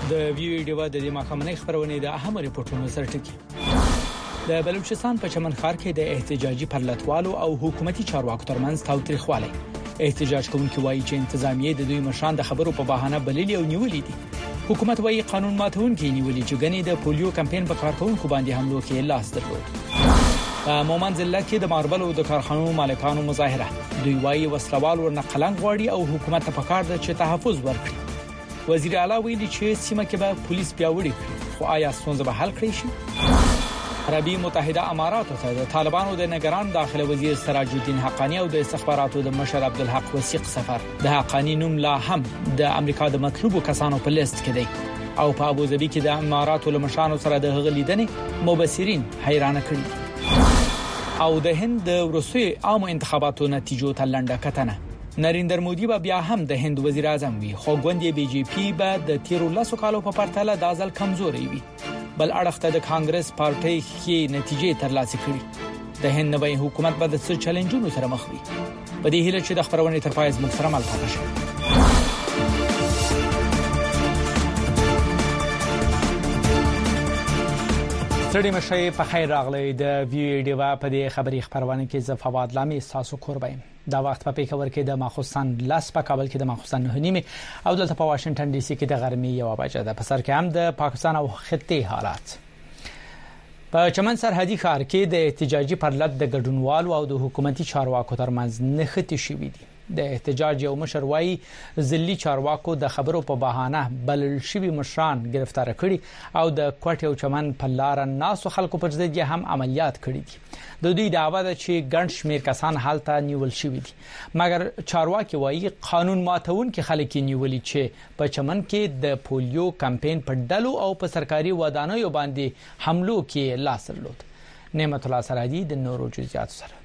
د ویو ډیوا د ماخامنۍ خبرونه د اهم ریپورتونو سرټکی د بلوچستان په چمن ښار کې د احتجاجي پرلتوالو او حکومتي چارواکو ترمنځ تاوتریخوالی احتجاج کوونکي وایي چې انتظامیه د دوی مشران د خبرو په بهانه بللي او نیولې دي حکومت وایي قانون ماتونکي نیولې چې غني د پولیو کمپاین په کارکونکو باندې حملو کې لاس درلود مومن ضلع کې د ماربل او د کارخانو مالکانو مظاهره دوی وایي وسلوال ورنقلنګ غواړي او حکومت ته پکار ده چې تحفظ ورکړي وزیر اعلی ویلي چې سیمه کې به پولیس پیاوړي کړي خو آیا ستونزه به حل کړي شي عربي متحده اماراتو ته د طالبانو د نگران داخله وزیر سراج الدین حقانی او د استخباراتو د مشر عبدالحق وثیق سفر د حقانی نوم لا هم د امریکا د مطلوبو کسانو په لیست کې دی او په ابوظبي کې د اماراتو له مشرانو سره د غلیدنې مبصرین حیرانه کړي او د هند د روسي عام انتخاباتو نتیجو ته لنډه کتنه نریندر مودي به بیا هم د هند وزیر اعظم وي خو ګوندې بي جے پی به د 13 کالو په پرتله د ځل کمزوري وي بل اړخته د کانګرس پارټي کې نتیجې ترلاسه کړي د هند نوی حکومت به د څه چیلنجونو سره مخ وي په دې هیله چې د خبرونې تر پایه موږ سره مل پاتې شي سړي مشي په خیر راغلی د ویو ډیوا په دې خبري خبرونه کې ز فواد لامي تاسو قربایم دا وخت په پیښور کې د ماخوستان لاس په کابل کې د ماخوستان 9:30 او دلته په واشنگټن ډي سي کې د غرمې 1 بجې ده په سر کې هم د پاکستان او خطې حالات په چمن سرحدي ښار کې د احتجاجي پرلت د ګډونوالو او د حکومتي چارواکو ترمنځ نښتې شوې دي د احتجاج یو مشر وایي ځلي چارواکو د خبرو په بهانه بلل شوی مشران گرفتار کړي او د کوټ او چمن په لار ناسو خلکو پر ضد هم عملیات کړي دي د دوی دعوه ده چې ګڼ شمیر کسان حالته نیول شوی دي مګر چارواکي وایي قانون ماتونکي خلک نیولې چې په چمن کې د پولیو کمپاین په ډلو او په سرکاري ودانیو باندې حملو کې لاس درلود نعمت الله سراجي د نورو جزئیات سره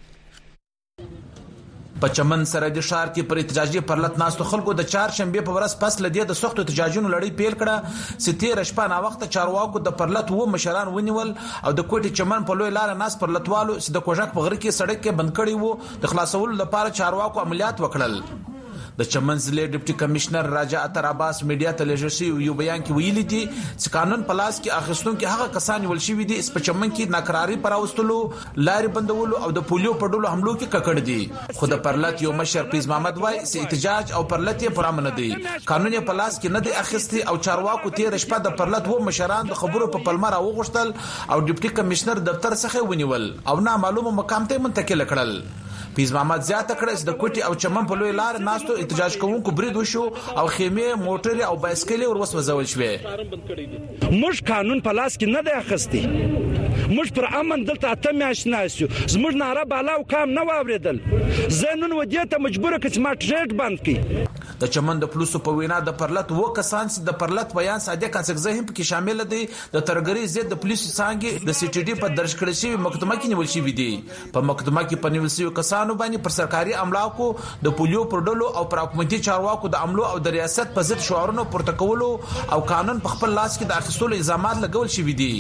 په چمن سرحدي ښار کې پر احتجاجي پرلت ناستو خلکو د چهارشنبه په ورځ پس لدی د سختو احتجاجونو لړۍ پیل کړه چې 13 شپه نا وخت چارواکو د پرلت و مشران ونیول او د کوټي چمن په لوی لار ناس پرلتوالو چې د کوژک په غره کې سړک کې بند کړي وو د خلاصولو لپاره چارواکو عملیات وکړل د چمن ضلع ډیپټي کمشنر راجا اتر عباس میډیا ته لېږل یو بیان کې ویلي دي چې قانون په لاس کې اخیستونکو هغه کسان ول شي دي چې په چمن کې ناکراری پراوستلو لارې بندولو او د پولیو په ډولو حملو کې ککړ دي خو د پرلت یو مشر پیز محمد وای چې احتجاج او پرلت یې پرامن دي قانون په لاس کې نه دی اخیستي او چارواکو 13 شپه د پرلت و مشران د خبرو په پلمر او غشتل او ډیپټي کمشنر دفتر څخه ونیول او نامعلومه مقام ته منتقل کړل پیز محمد زیاته کړه چې د کوټي او چمن په لوی لار ناستو احتجاج کوونکو برید وشو او خیمه موټر او بایسکل ورسوځول شوې موږ قانون په لاس کې نه دی اخیستی موږ پر امن دلته اتم آشناسو زموږ ناره بالا او کام نه واوریدل زنون ودی ته مجبور کړ چې ما ټریډ بند کړي د چمن د پولیسو په وینا د پرلت و کسان چې د پرلت بیان صادق کانسګزه هم پکې شامل دي د ترګری زید د پولیسو څنګه د سی ټي ډي په درج کړی شوی مقدمه کې نیول شوی دي په مقدمه کې په نیول شوی کسانو باندې پر سرکاري املاکو د پولیو پر ډلو او پر حکومتي چارواکو د عملو او د ریاست په ضد شعارونو پورته کولو او قانون په خپل لاس کې د اخیستلو الزامات لګول شوی دي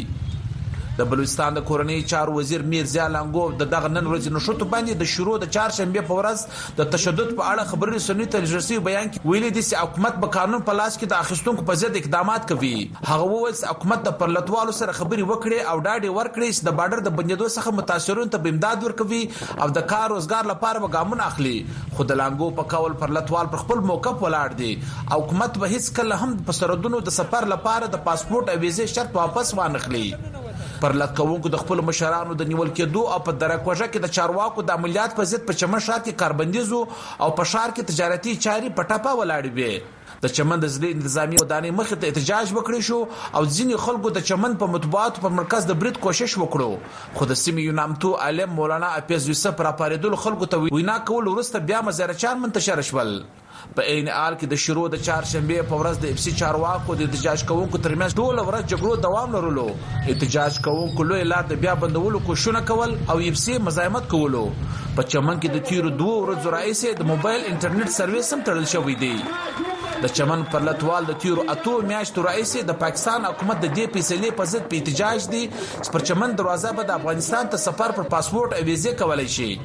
د بلوچستان د کورنۍ چارو وزیر میرزا لانګو د دغه نن ورځې نشوت باندې د شروع د چهارشنبه په ورځ د تشدد په اړه خبري رسنۍ ته لږه بیان کې ویلي دي چې حکومت په قانون په لاس کې د اخیستونکو په ضد اقدامات کوي هغه وویل چې حکومت د پرلتوالو سره خبري وکړي او ډاډ ورکړي چې د بارډر د بندیدو څخه متاثرون ته امداد ورکوي او د کار روزګار لپاره وګامونه اخلي خو د لانګو په کول پرلتوال پر خپل موقف ولاړ دي او حکومت به هیڅ کله هم په سرحدونو د سفر لپاره د پاسپورت او ویزې شرط واپس وانخلي پرلت کوونکو د خپل مشرانو د نیول کېدو او په درکوژه کې د چارواکو د عملیات په ضد په چمن ښار کې کاربندیزو او په ښار کې تجارتي چاري په ټاپه ولاړې وي د چمن د ضلع انتظامی ودانۍ مخې ته احتجاج وکړي شو او ځینې خلکو د چمن په مطبوعاتو په مرکز د برید کوشش وکړو خو د سیمې یو نامتو عالم مولانا اپیز یوسف راپاریدل خلکو ته وینا کول وروسته بیا مزارچان منتشر شول په عین حال کې د شروع د چهارشنبه په ورځ د اف سی چارواکو د احتجاج کوونکو ترمنځ ټول ورځ جګړو دوام لرلو احتجاج کوونکو لوی لار د بیا بندولو کوششونه کول او اف سی مزاحمت کولو په چمن کې د تیرو 2 ورځو راځي د موبایل انټرنیټ سرویس هم تړل شوی دی د چمن پرلتوال د تیرو 8 میاشتو راځي د پاکستان حکومت د دې فیصلې په ضد په احتجاج دي چې پر چمن دروازه به د افغانستان ته سفر پر پاسپورت او ویزه کولای شي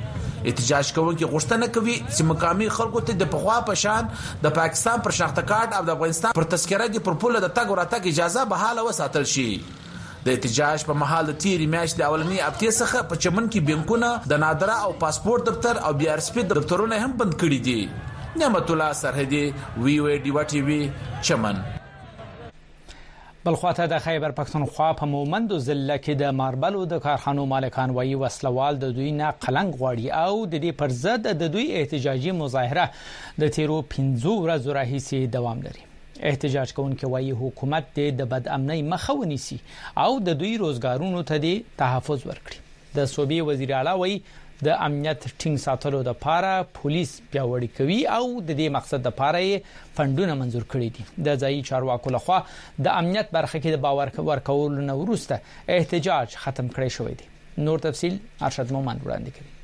احتجاج کوونکي غوښتنه کوي چې مقامي خلکو ته د پخوا په شان د پاکستان پر شناخته کارت او د افغانستان پر تذکره د پر پوله د تګ وراتګ اجازه بحاله وساتل شي. د احتجاج په محل د تیری میاشتې د اولنی هفتې څخه په چمن کې بانکونه د نادره او پاسپورت دفتر او بي ار اس پی دفترونه هم بند کړي دي. نعمت الله سرحدي وی وی ډي وا ټي وی چمن. بلخواته د خیبر پښتونخوا په مومند ضلع کې د ماربلو د کارخانو مالکان وایي وسلوال د دوی نه قلنګ غواړي او د دې پر ضد د دوی احتجاجي مظاهره د تیرو 15 ورځو راهیسې دوام لري. احتجاج کوونکي وایي حکومت د بد امنۍ مخه ونیسي او د دوی روزګارونو ته د تحفظ ورکړي. د صوبې وزیر اعلی وایي د امنیت ټینګ ساتلو لپاره پولیس پیاوړی کوي او د دې مقصد لپاره فندونه منظور کړي دي. د ځایي چارواکو لخوا د امنیت برخه کې د باور ورکولو نه وروسته احتجاج ختم کړی شوی دی. نور تفصیل ارشد مومند وړاندې کوي.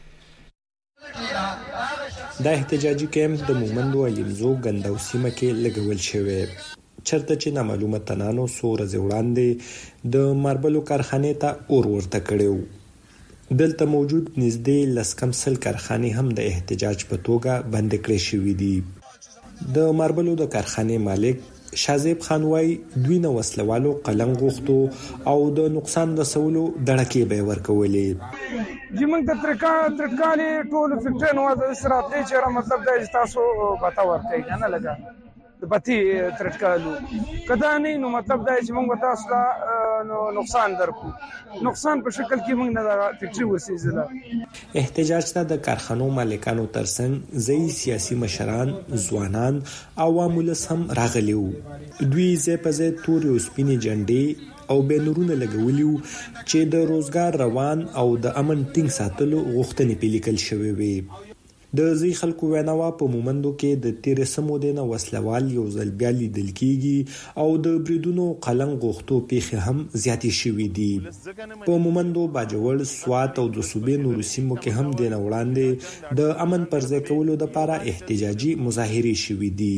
دا احتجاجي کیمپ د مومندو الیمزو ګنداو سیمه کې لګول شوی چرته چې نامعلومه تنانو سور ز وړاندې د ماربلو کارخانې ته اور ورته کړو. دلته موجود نږدې لسکم سل کارخانې هم د احتجاج په توګه بند کړې شوې دي. د ماربلو د کارخانې مالک شازیب خان وايي دوی نه وسلوالو قلنګ غوښتو او د نقصان رسولو دړکې به ورکولې. زمونږ د ترکالې ټول فکټر نو د اسرات دی چې مطلب د تاسو بتا ورته نه لګا د پتی ترکالو کدا نه نو مطلب دا چې موږ تاسو نقصان درکو نقصان په شکل کې موږ نه فکټر وسیزله. احتجاج ته د کارخانو مالکانو ترڅنګ ځای سیاسي مشران ځوانان عوام ولس هم راغلي وو. دوی زې په زې توري او سپینې جنډې او بنرونه لګولیو چې د روزګار روان او د امن ټینګ ساتلو غوښتنې پیلیکل شوې وي. د ځای خلکو ویناوه په مومندو کې د تیر سمو دینه وسلوال یو ځل بیا لیدل کیږي او د بریدونو قلنګ غوښتو پیښې هم زیاتې شوې دي. په مومندو باجوړ سوات او د صوبې نورو سیمو کې هم دینه وړاندې د امن پر ځای کولو لپاره احتجاجي مظاهرې شوې دي.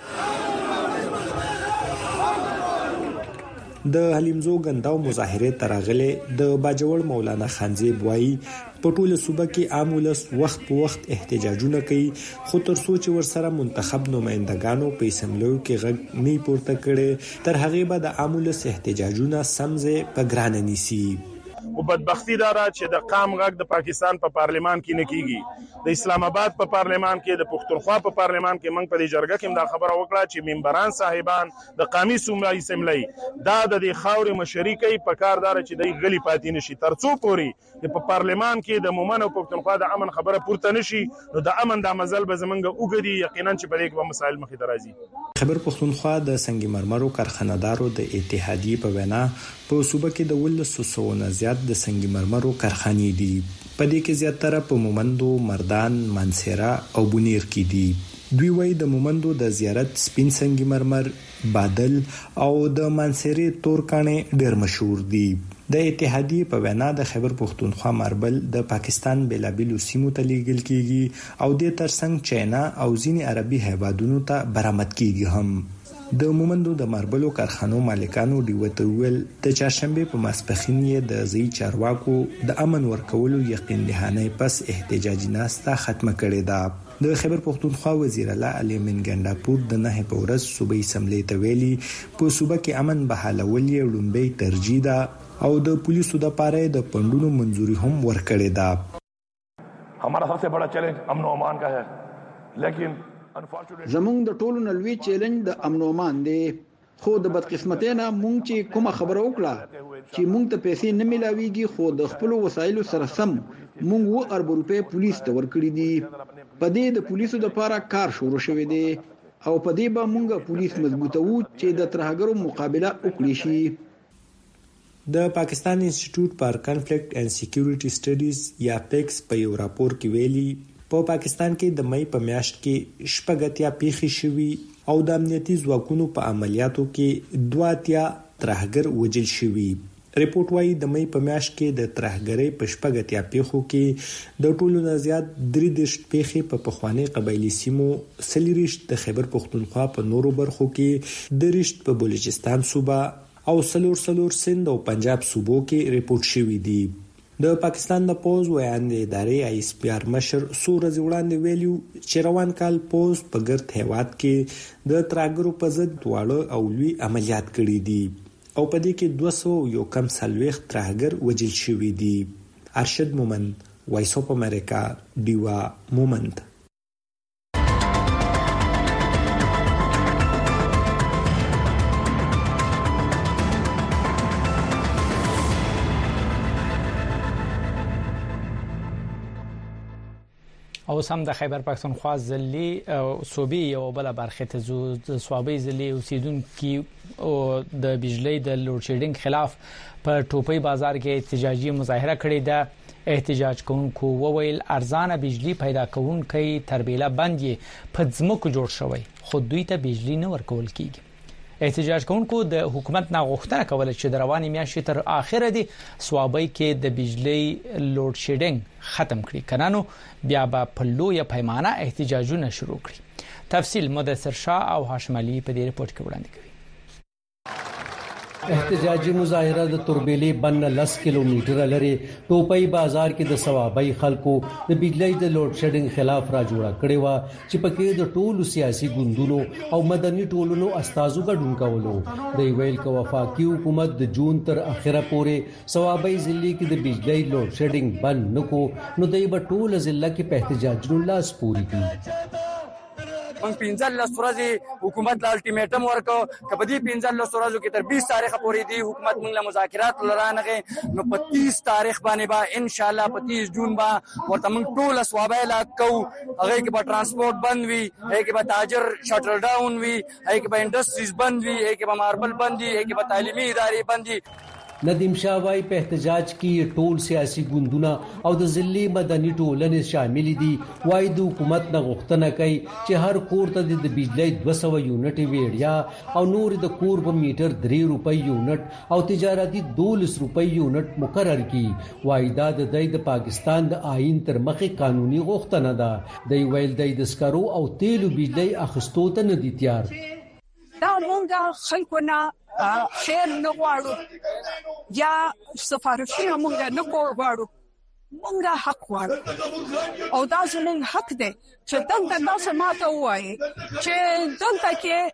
د حلیمزو ګنداو مظاهرې ترغله د باجوړ مولانا خانزیب وایي په ټوله صوبه کې عام ولس وخت په وخت احتجاجونه کوي خو تر څو چې ورسره منتخب نمائندګانو په اسمبلیو کې غږ نه پورته کړي تر هغه به د عام ولس احتجاجونه سمځه په ګران نیسي. او بدبختی دارا چې د قام غږ د پاکستان په پارلیمان کې نه کیږي. د اسلام آباد په پارلیمان کې د پښتونخوا په پارلیمان کې موږ په دې جرګه کې دا خبره وکړه چې ممبران صاحبان د قومي اسمبلی دا د خاورې مشري کوي په کار دار چې د غلي پاتې نشي ترڅو پوري په پارلیمان کې د مومن او پښتونخوا د امن خبره پورته نشي نو د امن د مزل به زمونږ اوګدي یقینا چې په دې کې مسایل مخې ته راځي. خبر پښتونخوا د سنگ مرمرو کارخانه‌دارو د اتحادیې په وینا په صوبه کې د 1200 نه زیات د سنگ مرمرو کارخانې دي. په دې کې زیاتره په مومندو، مردان، مانسیرا او بونیر کې دي. دوی وايي د مومندو د زیارت سپین سنگ مرمر، بادل او د مانسیرې تورکانې ډېر مشهور دي. د اتحادیې په وینا د خیبر پښتونخوا ماربل د پاکستان بېلابېلو سیمو ته لیږل کیږي او د ترڅنګ چاینا او ځینې عربي هیوادونو ته برآمد کیږي هم. د مومندو د ماربلو کارخانو مالکانو دیوته ویل د چهارشنبه په ماسپخین یې د ځای چارواکو د امن ورکولو یقین دهانه پس احتجاجي ناسته ختمه کړې ده. د خیبر پښتونخوا وزیر اعلی علي من ګنداپور د نه په ورځ صوبې اسمبلی ته ویلي په صوبه کې امن بحالول یې لومبي ترجیح ده او د پولیسو د پاره د پندونو منځوري هم ورکړې ده. हमारा सबसे बड़ा चैलेंज अमन و امان का है लेकिन زمونږ د ټولو نلوي چیلنج د امن و امان دی خو د بدقسمتۍ نه مونږ چې کومه خبره وکړه چې مونږ ته پیسې نه ملاويږي خو د خپل وسایلو سره سم مونږ 2 ارب روپے پولیس ته ورکړي دي. په دې د پولیسو لپاره کار شروع شوی دی او په دې به مونږ پولیس مضبوطو چې د ترهګرو مقابله وکړي شي. د پاکستان انسټیټیوټ فار کانفلیکټ اینڈ سکیورټي سټډیز یا پیکس په یو راپور کې ویلي په پاکستان کې د مې په میاشت کې شپږتیا پیښې شوي او د امنیتي ځواکونو په عملیاتو کې 2 ترهګر وژل شوي. ریپورت وايي د مې په میاشت کې د ترهګرۍ په شپږتیا پیښو کې د ټولو نه زیات 3 پیښې په پخوانی قبایلی سیمو، 30 د خیبر پښتونخوا په نورو برخو کې، 10 په بلوچستان صوبه او 4 سند او پنجاب صوبو کې ریپورت شوي دي. د پاکستان د پوز ویاندې ادارې آی اس پی آر مشر څو ورځې وړاندې ویلي چې روان کال پوز په ګرد هیواد کې د ترهګرو په ضد واړه او لوی عملیات کړي دي او په دې کې 241 ترهګر وژل شوي دي. ارشد مومند، وایس اف امریکا، ډیوا مومند. او سم د خیبر پښتونخوا ضلعي صوبې یو بل برخه ته د صوبې ضلعي اوسیدونکو او د بجلی د لوډ شیډینګ خلاف په ټوپۍ بازار کې احتجاجي مظاهره کړې ده. احتجاج کوونکو وویل ارزانه بجلی پیدا کوونکي تربیله بندي په ځمکو جوړ شوی خو دوی ته بجلی نه ورکول کیږي. احتجاج کوونکو د حکومت نه غوښتنه کوله چې د رواني میاشتې تر اخره دی صوبې کې د بجلی لوډ شیډینګ ختم کړي کنه نو بیا به په لویه پیمانه احتجاجونه شروع کړي. تفصیل مدثر شاه او هاشم علي په دې رپورت کې وړاندې کوي. احتجاجي مظاهره د توربېلې بن 10 کیلومتره لري ټوپۍ بازار کې د ثوابي خلکو د بجلی د لوډ شیډینګ خلاف را جوړه کړې و چې پکې د ټولو سیاسي ګوندونو او مدني ټولنو استازو ګډون کولو. د ویل کو وفاقي حکومت د جون تر اخره پورې ثوابي ضلع کې د بجلی لوډ شیډینګ بند نکو نو دای په ټوله ضلع کې په احتجاجونو لاس پوري کړي. من 15 ورځې حکومت لا الټیمیټم ورکو کبدي 15 ورځو کې تر 20 تاریخ پورې دی حکومت موږ له مذاکرات لرانغه نو په 30 تاریخ باندې با ان شاء الله په 30 جون با ورته موږ ټول اسوابه لا کو هغه کې به ترانسپورت بند وي هغه کې به تاجر شټل ډاون وي هغه کې به انډستریز بند وي هغه کې به ماربل بند وي هغه کې به تعلیمي ادارې بند وي. ندیم شاه وايي په احتجاج کې ټول سیاسي ګوندونه او د ضلعي مدني ټولنې شامل دي. وايي د حکومت نه غوښتنه کوي چې هر کور ته د بجلی 200 یونټ ویړیا او نور د کور په میټر 3 روپۍ یونټ او تجارتي 12 روپۍ یونټ مقرر کړي. وايي دا د پاکستان د آئین تر مخې قانوني غوښتنه ده. د ویل د سکرو او تیلو بجلی اخستو ته نه دي تیار. دا مونږه خلکونه خیر نه غواړو یا سفارشي مونږه نه غواړو مونږه حق غواړو او دا زموږ حق دی چې دلته تاسو ماته وایي چې دلته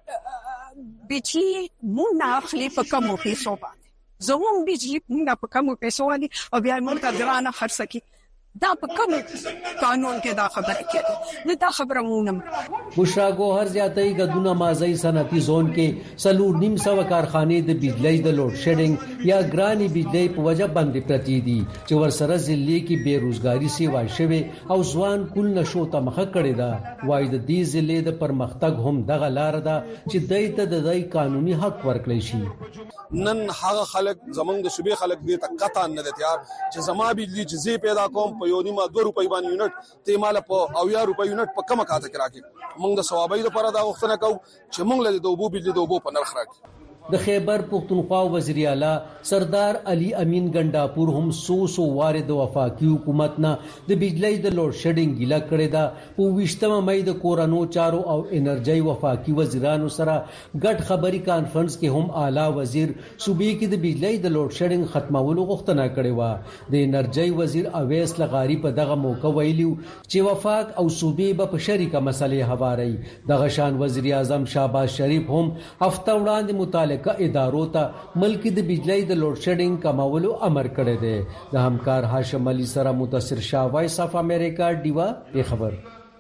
کې بجلی مونږ نه اخلي په کومو پیسو باندې زموږ بجلی مونږ په کومو پیسو باندې او بیا مونږ ته ګرانه خرڅ کی دا په کوم قانون کې دا خبره کېده نه دا خبره مونږ بشرا ګوهر زیاتې غدونه مازی صنعتي زون کې سلور نیم سو کارخانې د بجلی د لوډ شیډینګ یا ګرانی بجلی په وجه باندې پرتی دي چې ورسره ضلع کې بیروزګاری سیوا شوه او ځوان کول نشو ته مخه کړی دا. وای د دې ضلع د پرمختګ هم دغه لار ده چې دایته د دای قانوني حق ورکړی شي. نن هغه خلک زمونږ د صوبې خلک دې ته قطعا نه دي تیار چې زما بجلی چې زی پیدا کوم په یو نیمه 2 روپۍ باندې یونټ ته مال په او یا روپۍ یونټ په کومه کاته کې راکې موږ د ثوابۍ لپاره دا غوښتنه کوو چې موږ له د اوبو بجلی د اوبو په نرخ راکې. د خیبر پختونخوا وزیر اعلی سردار علي امین ګنداپور هم سو وارد وفاقي حکومت نه د بجلی د لوډ شیډینګ ګیله کړی دا. په 20 مې د کورانو چارو او انرژي وفاقي وزیرانو سره ګډ خبري کانفرنس کې هم اعلی وزیر صوبې کې د بجلی د لوډ شیډینګ ختمولو غوښتنه کړې و. د انرژي وزیر اویس لغاری په دغه موقع ویلو چې وفاق او صوبې په شریکه مسلې هواري. دغه شان وزیر اعظم شهباز شریف هم هفته وړاندې مطالعه کا ادارو ته ملک د بجلی د لوډ شیډینګ کمولو امر کړی دی. د همکار هاشم علي سره متصر شاه وایس اف امریکا ډیوا په خبر.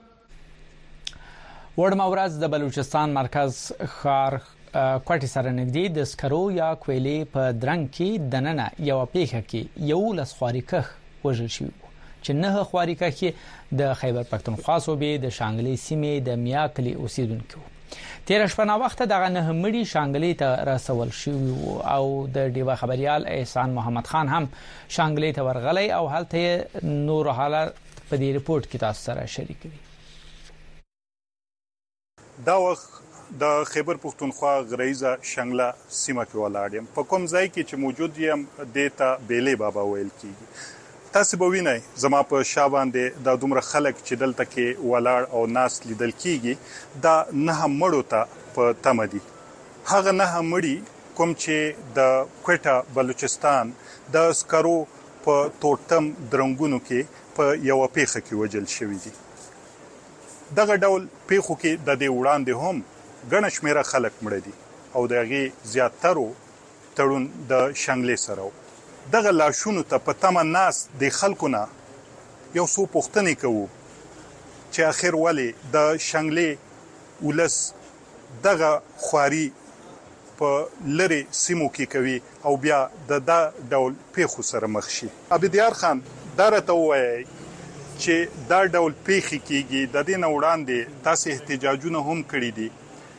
وړم ورځ د بلوچستان مرکز ښار کوټي سره نږدې د سکرو یا کویلې په درنګ کې دننه یو پیښه کې یو لسخواري کخ وژل شوی چې نه خواري کخ د خیبر پښتونخوا صوبې د شانګلې سیمې د میاکلي اوسیدونکو. تیر شپه نا وخت دغه نه مړي شانګلې ته رسول شو او د ډیوا خبريال احسان محمد خان هم شانګلې ته ورغلی او هلته نور حالات په دې رپورت کې تاسو سره شریک دي. دا وخت د خیبر پښتونخوا غریزه شانګله سیمه کې ولاړم په کوم ځای کې چې موجود یم دیتا بیلې بابا ویل کیږي. تاسو به وینئ زما په شا باندې د دومره خلک چې دلته کې ولاړ او ناس لیدل کیږي دا نه مړو ته په تمه دي. هغه نه مړي کوم چې د کوټه بلوچستان د سکرو په توټم درنګونو کې په یو پیخه کې وجل شوی دي. دغه ډول پیخو کې د دې وړاندې هم ګڼ شمېره خلک مړه دي او د هغې زیاترو تړون د شنګلې سره و. دغه لاشونو ته په تمه ناست د خلکو نه یو څو پوښتنې کوو چې اخر ولې د شنګلې ولس دغه خواري په لري سیمو کې کوي او بیا د ډول پیښو سره مخ شي. عبدیار خان دا راته ووایي چې دا ډول پیښې کېږي د دې نه وړاندې تاسې احتجاجونه هم کړي دي،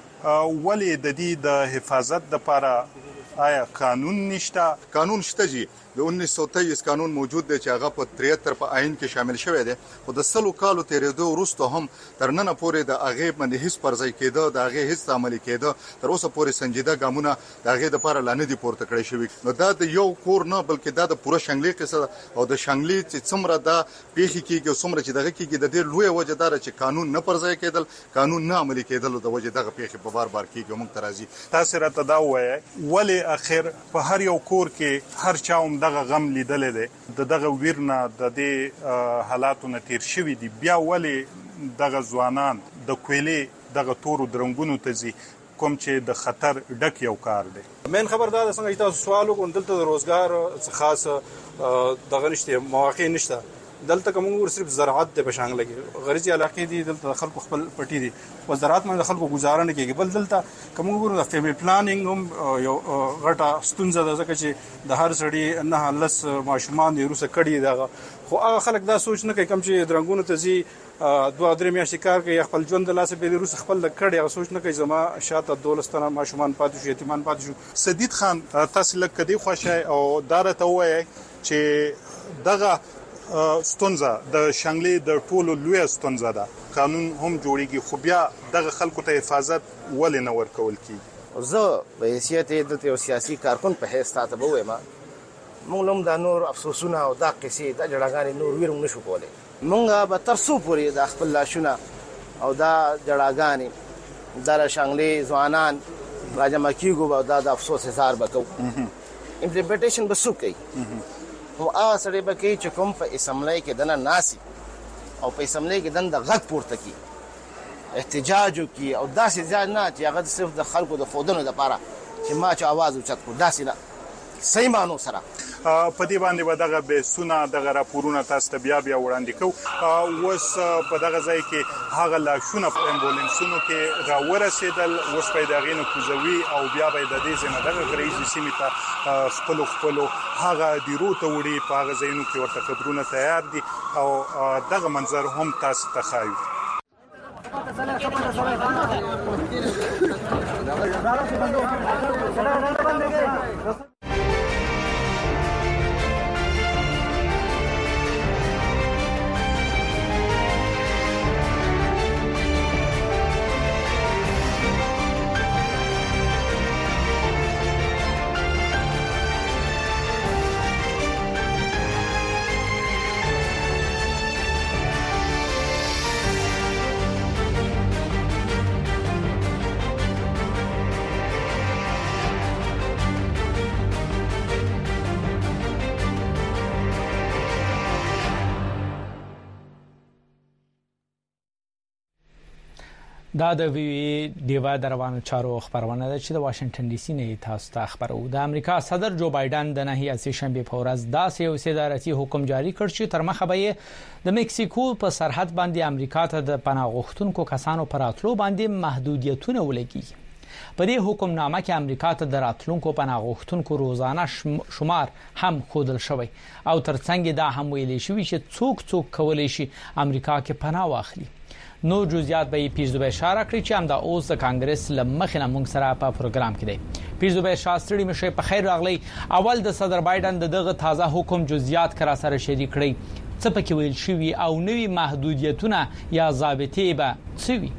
ولې د دې د حفاظت دپاره آیا قانون نشته؟ قانون شته جی، د 1923 قانون موجود دی چې هغه په 73 په آئین کې شامل شوی دی، خو د 100 کالو تیرېدو وروسته هم تر ننه پورې د هغې باندې هیڅ پرځای کېده، د هغې هیڅ عملي کېده، تر اوسه پورې سنجیده ګامونه د هغې دپاره لا نه دي پورته کړی شوي. نو دا د یو کور نه بلکې دا د پوره شنګلې قصه ده او د شنګلې چې څومره دا پیښې کېږي او څومره چې دغه کېږي د دې لویه وجه دا ده چې قانون نه پرځای کېدل، قانون نه عملي کېدل د وجې دغه پیښې په بار بار کېږي او موږ ته راځي. تاسې راته دا ووایئ ولې اخر په هر یو کور کې هر چا هم دغه غم لیدلی دی، د دغه ویر نه د دې حالاتو نه تیر شوي دي، بیا ولې دغه ځوانان د کویلې دغه تورو درنګونو ته ځي کوم چې د خطر ډک یو کار دی؟ مین خبر دا ده څنګه چې تاسو سوال وکړو، دلته د روزګار څه خاص دغه نشته، مواقع نشته. دلته کوم صرف زراعت د بشانګل کې غریزي علاقې دي، دلته خلکو خپل پټي دي او زراعت باندې خلکو گزاره نه کیږي. بل دلته کوم ګورو د فیملی پلانینګ هم یو غټه ستونزه ده، ځکه چې د هر سړي نه لس ماشومان دي روسه کړي دغه، خو هغه خلک دا سوچ نه کوي کوم چې درنګونو ته ځي 2-3 میاشتې کار کوي خپل ژوند د لاسه به روسه خپل کړي، هغه سوچ نه کوي زما شاته 12 تنه ماشومان پاتې شو، یتیمان پاتې شو. سدید خان تاسو لکه دی خوشای او دارته وایي چې دغه ستونزه د شنګلې د ټولو لوی ستونزه ده، قانون هم جوړیږي خو بیا دغه خلکو ته حفاظت ولې نه ورکول کیږي؟ زه په حیثیت د یو سیاسي کارکون په حیث تاسو به وایم موږ هم دا نور افسوسونه او دا قصې د جړاګانې نور ویرم نشو کولای. موږ به تر څو پورې د خپل لاشونه او دا جړاګانې د شنګلې ځوانان راجمع کیږو او دا د افسوس اظهار وکړو، امپلیمنټیشن به څوک کوي؟ او هغه سړی به کوي چې کوم په اسمبلی کې دنه ناسي او په اسمبلی کې دنه د غږ پورته کوي، احتجاج وکړي او داسې ځای نه چې هغه صرف د خلکو د ښودنو دپاره چې ما چې آواز اوچت کړو، داسې نه صحیح معنو سره. په دې باندې به دغه بحثونه دغه راپورونه تاسو ته بیا وړاندې کوو. اوس په دغه ځای کې هغه لاشونه په امبولانسونو کې راورسېدل، اوس به یې د هغې نه کوزوي او بیا به یې د دې ځای نه دغه غریزي سیمې ته خپلو هغه دیرو ته وړي، په هغه ځایونو کې ورته قبرونه تیار دي او دغه منظر هم تاسو ته ښایو. دا د وی دیوا دروانو چارو خبرونه ده چې د واشنگټن ډي سي نه تاسو ته خبرو. د امریکا صدر جو بایدن د نهي سه شنبه په ورځ داسې یو صدارتي حکم جاری کړ چې تر مخه به د میکسیکو په سرحد باندې امریکا ته د پناه غوښتونکو کسانو پر راتلو باندې محدودیتونه ولګي. په دې حکم نامه کې امریکا ته د راتلونکو پناه غوښتونکو روزانه شمار هم خودل شوی او ترڅنګ دا هم ویل شوی چې څوک کولای شي امریکا کې پناه واخلي. نو جزئیات به پیرزوبه اشاره کړی چې هم د اوس د کانګرس لمخنه موږ سره په پروګرام کې دی. پیرزوبه شاستړي مشه په خیر راغلی. اول د صدر بایدن دغه تازه حکم جزئیات کرا سره شریک کړی، څه پکې ویل شوی او نوې محدودیتونه یا ضابطې به څه وي.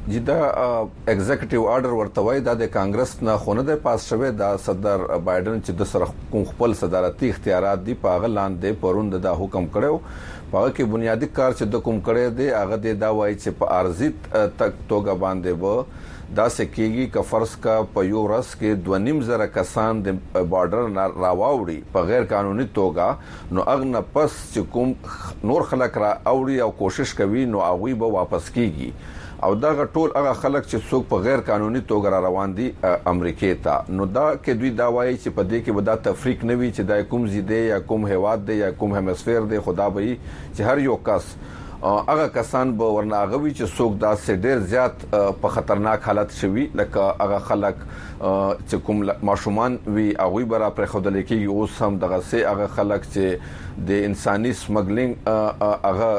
جدا ایگزیکټیو آرډر ورته وای د کانګرس نه خونه د پاس شوه د صدر بایدن چې د سره کوم خپل صدارتي اختیارات دی په غلاندې پروند د حکم کړو په کې بنیادی کار چې د کوم کړي دی هغه د دا وای چې په ارزي تک توګه باندې و دا سکیږي ک فرض کا په یو ورځ کې 2.5 کسان د بارډر راوړي په غیر قانوني توګه نو اغنه پس چې کوم نور خلک را اوړي او کوشش کوي نو هغه به واپس کیږي او دا ټول هغه خلک چې څوک په غیر قانوني توګه را روان دي امریکای ته نو دا کې دوی دا وایي چې په دې کې ودا تفریق نوي چې د کوم زیده یا کوم هواد دی یا کوم هیمسفیر دی خدا به چې هر یو کس هغه کسان به ورناغوي چې څوک دا ډېر زیات په خطرناک حالت شوي لکه هغه خلک چې کوم ماشومان وی هغه برا پر خودل کېږي اوس هم دغه سه هغه خلک چې د انساني سمګلینګ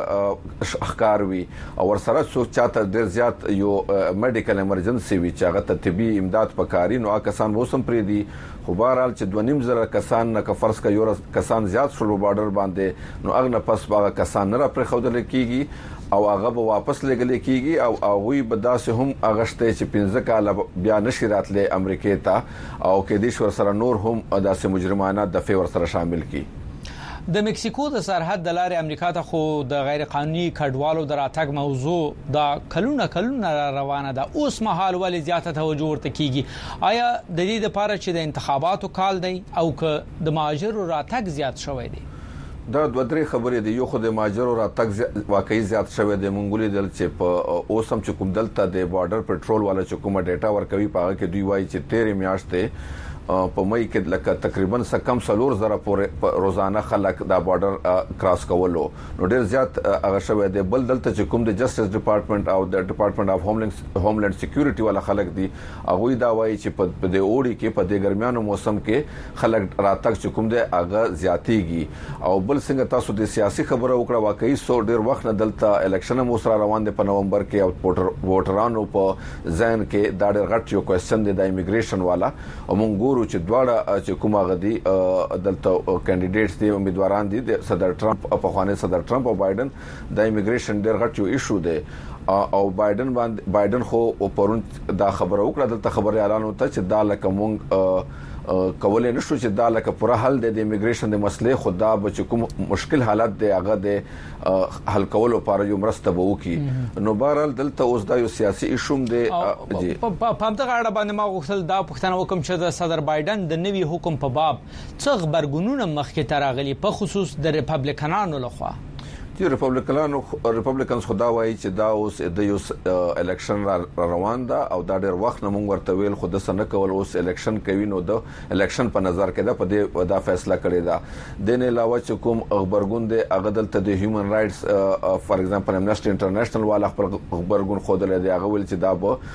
هغه اخکار وی او ورسره څوک چاته ډېر زیات یو میډیکل ایمرجنسي وی چې هغه طبي امداد پکاري نو هغه کسان وسم پری دي خو بهرحال چې 2.5 کسان نه فرض کا یو کسان زیات شلو بارډر باندې نو اغه پس هغه کسان نه پر خودل کېږي او هغه به واپس لګل کېږي او هغه به داسې هم اغشته چې 15 کال بیا نشي راتله امریکای ته او کې د شور سره نور هم داسې مجرمانه دفع ور سره شامل کی د مکسیکو د سرحد د لارې امریکا ته خو د غیر قانوني کډوالو د راتګ موضوع د کلونه روانه ده اوس مهال ولې زیاته توجه ورته کیږي آیا د دې لپاره چې د انتخاباتو کال دی او که د مهاجرو راتګ زیات شوی دی دا دوه درې خبرې دي یو خو د مهاجرو راتګ واقعي زیات شوی دی مونږ دل چې په اوسم چې کوم دلته د بارډر پټرول والا چې کومه ډیټا ورکوي په کې دوی وایي چې 13 میاشتې په مې کې لکه تقریبا کم 3,000 پورې روزانه خلک دا بارډر کراس کولو نو ډیر زیات هغه شوی دی بل دلته چې کوم د جسټس ډپارټمنټ او د ډپارټمنټ اف هوملند سکیورټي والا خلک دي هغه دا وایي چې په د اوړي کې په د ګرمیانو موسم کې خلک راتګ چې کوم دی هغه زیاتېږي او بل څنګه تاسو د سیاسي خبره وکړه واقعي سو ډیر وخت نه دلته الیکشن مو سره روان دي په نومبر کې او ووټرانو په ځین کې دا ډیر غټ یو کوېسچن دی د ایمیګریشن والا او مونږ چې دواړه چې کومه غدي دلته کینډیډیټس دي امیدواران دي د صدر ټرمپ په خوانه صدر ټرمپ او بایدن د ایمیګریشن ډېر غټ یو ایشو دی او بایدن خو پرون دا خبره وکړه دلته خبره اعلان وته چې دا لکه مونږ کولای نشو چې دا لکه پوره حل د ایمیګریشن د مسلې خدا به کوم مشکل حالت دی هغه د حل کولو لپاره یو مرسته به وکي نو بهرحال دلته اوس دا یو سیاسي ایشوم دی په همدغه اړه باندې ما غوښتل دا پوښتنه وکم چې د صدر بایدن د نوي حکم په باب څه خبرګونونه مخکې تراغلي په خصوص د ریپبلیکنانو لخوا چې ریپبلیکنز خدا وایي چې دا اوس د یو الیکشن روان ده او دا ډېر وخت نه مونږ ورته ویل خو د سن کول اوس الیکشن کوي نو د الیکشن په نظر کې دا په دې دا فیصله کړی دا د نه علاوه چې کوم خبرګون دی هغه دلته د هیومن رائټس فار ایگزامپل امنیسټي انټرنیشنل والا خپل خبرګون خو دلته دی هغه ول چې دا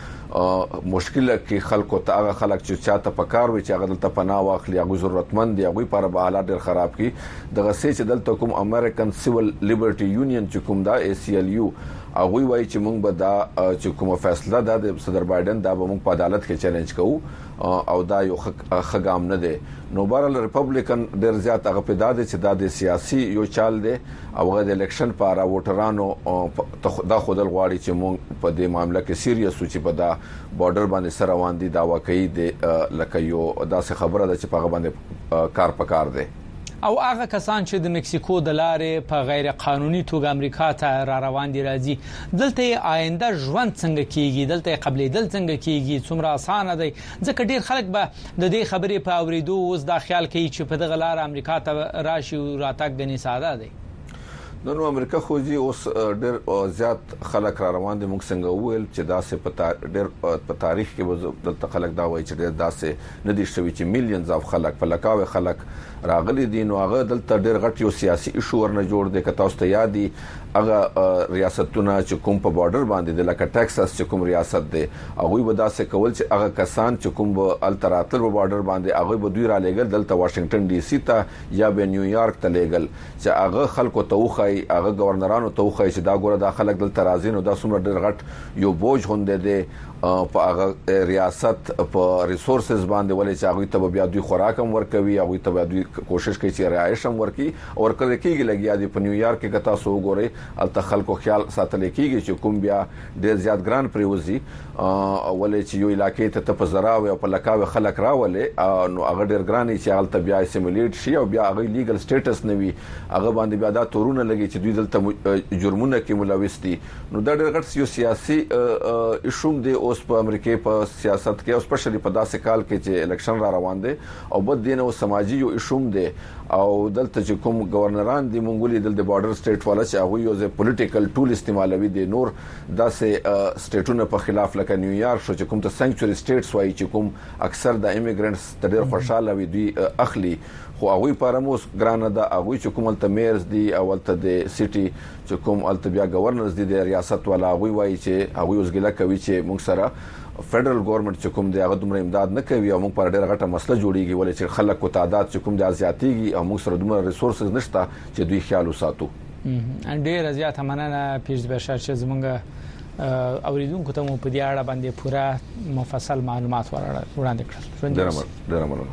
به مشکل کې خلکو ته هغه خلک چې چاته پکار وي چې هغه دلته پناه واخلي هغه ضرورتمند دي هغه پر به حالات ډېر خراب کی دغه چې دلته کوم امریکن سیول لیبرټي یونین چې کوم دا ACLU هغه وایي چې موږ به دا چې کومه فیصله ده د صدر بایدن دا به موږ په عدالت کې چیلنج کوو او دا یو خګام نه دی نو بهرحال ریپبلیکن ډېر زیات هغه په داده چې دا د سیاسي یو چال دی او هغه د الیکشن لپاره ووټرانو دا خودل غواړي چې موږ په دې معاملې کې سیریس و چې په دا بارډر باندې سره روان دي دا واقعي دی لکه یو داسې خبره ده چې په هغه باندې کار پکار دی او هغه کسان چې د مکسیکو د لارې په غیر قانوني توګه امریکا ته را روان دي راځي دلته آینده ژوند څنګه کیږي دلته قبلې دل څنګه کیږي څومره اسانه دی ځکه ډیر خلک به د دې خبرې په اوریدو اوس دا خیال کوي چې په دغه لار امریکا ته راشي او راتګ غني ساده دی نو امریکا خو جی اوس ډېر زیات خلک را روان دي موږ څنګه ویل چې دا سه ډېر په تاریخ کې د خلک دا وایي چې دا سه ندي شوی چې میلیونز اف خلک په لکاوي خلک راغلي دي نو هغه دلته ډېر غټ یو سیاسي ایشو ورنه جوړ دی که تاسو ته یاد دي هغه ریاستونه چې کوم په بارډر باندې د لکه ټکساس چې کوم ریاست دی هغه به داسې کول چې هغه کسان چې کوم به التراتل په بارډر باندې هغه به دوی را لېګل دلته واشنگټن ډي سي ته یا به نیویارک ته لېګل چې هغه خلکو ته وخی هغه گورنرانو ته وخی چې دا ګوره د خلک دلته راځي نو دا څومره ډېر غټ یو بوج هوند دی په هغه ریاست په ریسورسز باندې ولې چې هغه ته بیا دوی خوراکم ورکوي هغه ته دوی کوشش کوي چې رعایت هم ورکي او ورکړي کېږي لګیا دي په نیویارک کې کتا سو غوري الته خلکو خیال ساتل کېږي چې کوم بیا ډېر زیات ګران پریوزي ولې چې یو علاقې ته په زراوي او په لکاوي خلک راولې نو هغه ډېر ګران چې الته بیا سیمولیټ شي او بیا هغه لیګل سټیټس نوي هغه باندې بیا دا تورونه لګي چې دوی دلته جرمونه کې ملوث دي نو دا ډېر غټ سیاسي ایشوم دی اوس په امریکا په سیاست کې او سپیشلی په داسې کال کې چې الیکشن را روان دي او بد دین او سماجی یو ایشوم دی او دلته چې کوم گورنران دي مونږ د بارډر سټیټ والا چې هغه یو ځای پولیټیکل ټول استعمالوي دي نور داسې سټیټونو په خلاف لکه نیویارک شو چې کوم ته سنکچوري سټیټس وایي چې کوم اکثر د ایمیګرانټس د ډېر خوشاله وي دوی اخلي خو هغه پرموس ګرانه ده هغه چې کوم تل میرز دي او تل د سټي چې کوم الته بیا گورنرز دي د ریاست والا هغه وایي چې هغه وسګله کوي چې موږ سره فدرال ګورنمنت چې کوم دی هغه دومره امداد نه کوي او موږ پر ډېر غټه مسله جوړیږي ولې چې خلک کو تعداد چې کوم د زیاتیږي او موږ سره دومره ریسورسز نشته چې دوی خیال وساتو ډېر زیات مننه پیرز بشار چې زمونږ اوریدونکو ته مو په دې اړه باندې پوره مفصل معلومات وړاندې کړل ډېر مننه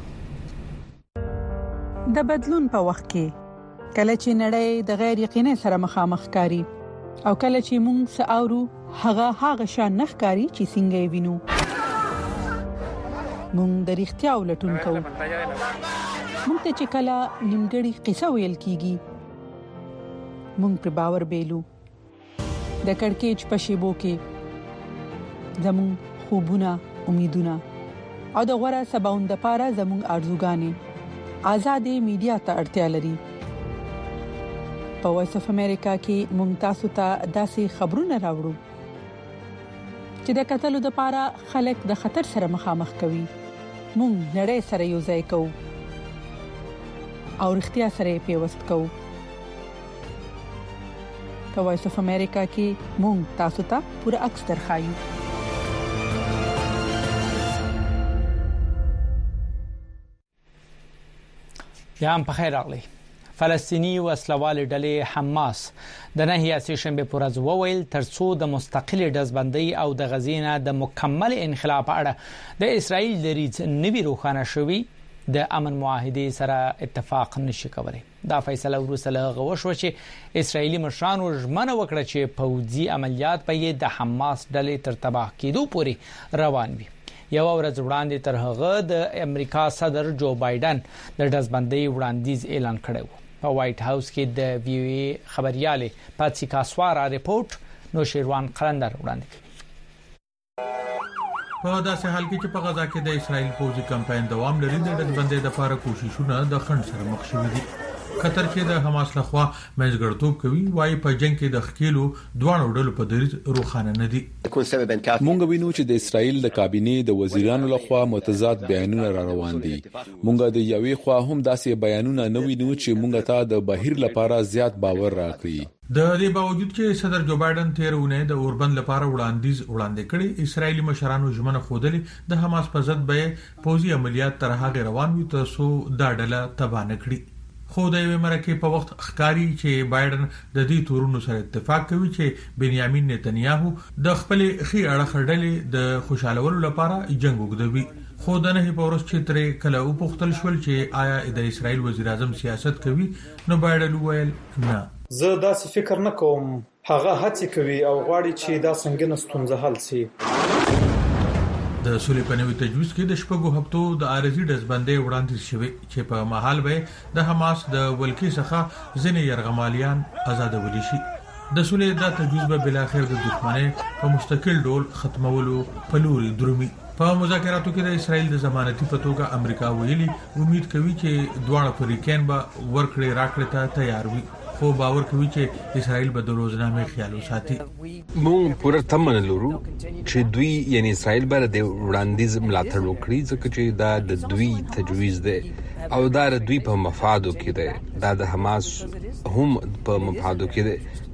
د بدلون په وخت کې کله چې نړۍ د غیر یقیني سره مخامخ کاری او کله چې موږ ساورو هغه شان نخکاری چې څنګه وینو موږ د اړتیا ولټون کوو موږ ته چې کله نیمګړی قصه ویل کیږي موږ پر باور بیلو د کڑکېچ په شیبو کې زموږ خوبونه امیدونه او د غوړه سباوند لپاره زموږ ارزوګانې آزادې میډیا ته اړتیا لري په وایس اف امریکا کې موږ تاسو ته داسې خبرونه راوړو چې د قتلو د لپاره خلک د خطر سره مخامخ کوي موږ نړۍ سره یو ځای کوو او اړتیا سره پیوست کوو په وایس اف امریکا کې موږ تاسو ته پوره عکس درخایو یا هم په خیر راغلی فلسطینی وسلوال ډلې حماس د نهي سیشنبه پر ورځ وویل ترڅو د مستقل ډزبندۍ او د غزینه د مکمل انخلاء په اړه د اسرایل دریځ نوی روښانه شوی د امن معاهده سره اتفاق نشي کولای دا فیصله ورسره غوښو چې اسرایلی مشرانو ژمنه وکړه چې پوځي عملیات په د حماس ډلې تر تباه کېدو پورې روان وي یو ورځ وړاندې تر هغه د امریکا صدر جو بایدن د ډزبندۍ وړاندیز اعلان کړو په وایټ هاوس کې د وی او ای خبرياله پاتسی کاسوارا ریپورت نو شیروان قلندر وړاندې کړ په داسې حال کې چې په غزا کې د اسرایل پوځي کمپاین دوام لري د ډزبندۍ لپاره کوششونه د خنډ سره مخ شوي دي قطر چې د حماس لخوا منځګړتوب کوي وايي په جنگ کې د خکېلو دوه ډلو په دریځ روښانه نه دي مونږ وینو چې د اسرایل د کابینه د وزیرانو لخوا متضاد بیانونه را روان دي مونږ د یوې خوا هم داسې بیانونه نه وینو چې مونږ ته د بهیر لپاره زیات باور راکړي د دې باوجود چې صدر جو بایدن تیرونه د اوربند لپاره وړاندې کړي اسرایلی مشرانو ژمنه خوده د حماس په ضد به پوځي عملیات تر هغه روان وي ترڅو دا ډله تبانه کړي خو د یوې مرکه په وخت ښکاری چې بایدن د دې تورونو سره اتفاق کوي چې بنیامین نتنیاهو د خپل خي اړه خړډلې د خوشالولو لپاره جنگ وګدوي خو د نه په ورځ چې ترې کله او پختل شول چې آیا د اسرایل وزیر اعظم سیاست کوي نو بایدن ویل نه زه داسې فکر نه کوم هغه هڅه کوي او غواړي چې دا څنګه ستونزه حل شي د سولې په نوي تجویز کې د شپږو هفتو د عارضي ډزبندۍ وړاندیز شوی چې په محل به د حماس د ولکې څخه ځینې يرغمالیان آزادول شي د سولې د تجویز به بل اخر د دښمنۍ په مستقل ډول ختمولو په لوري درومي په مذاکراتو کې د اسرایل د ضمانتي په توګه امریکا ویلي امید کوي چې دواړه فریقین به ورکړې راکړې ته تیار وي خو باور کوي چې اسرائیل به د روزنامه خیال وساتي مونږ پوره تمن لرو چې دوی یعنی اسرائیل به د وړاندیز ملاتړ وکړي ځکه چې دا د دوی تجویز دی او دا د دوی په مفادو کې دی دا د حماس هم په مفادو کې دی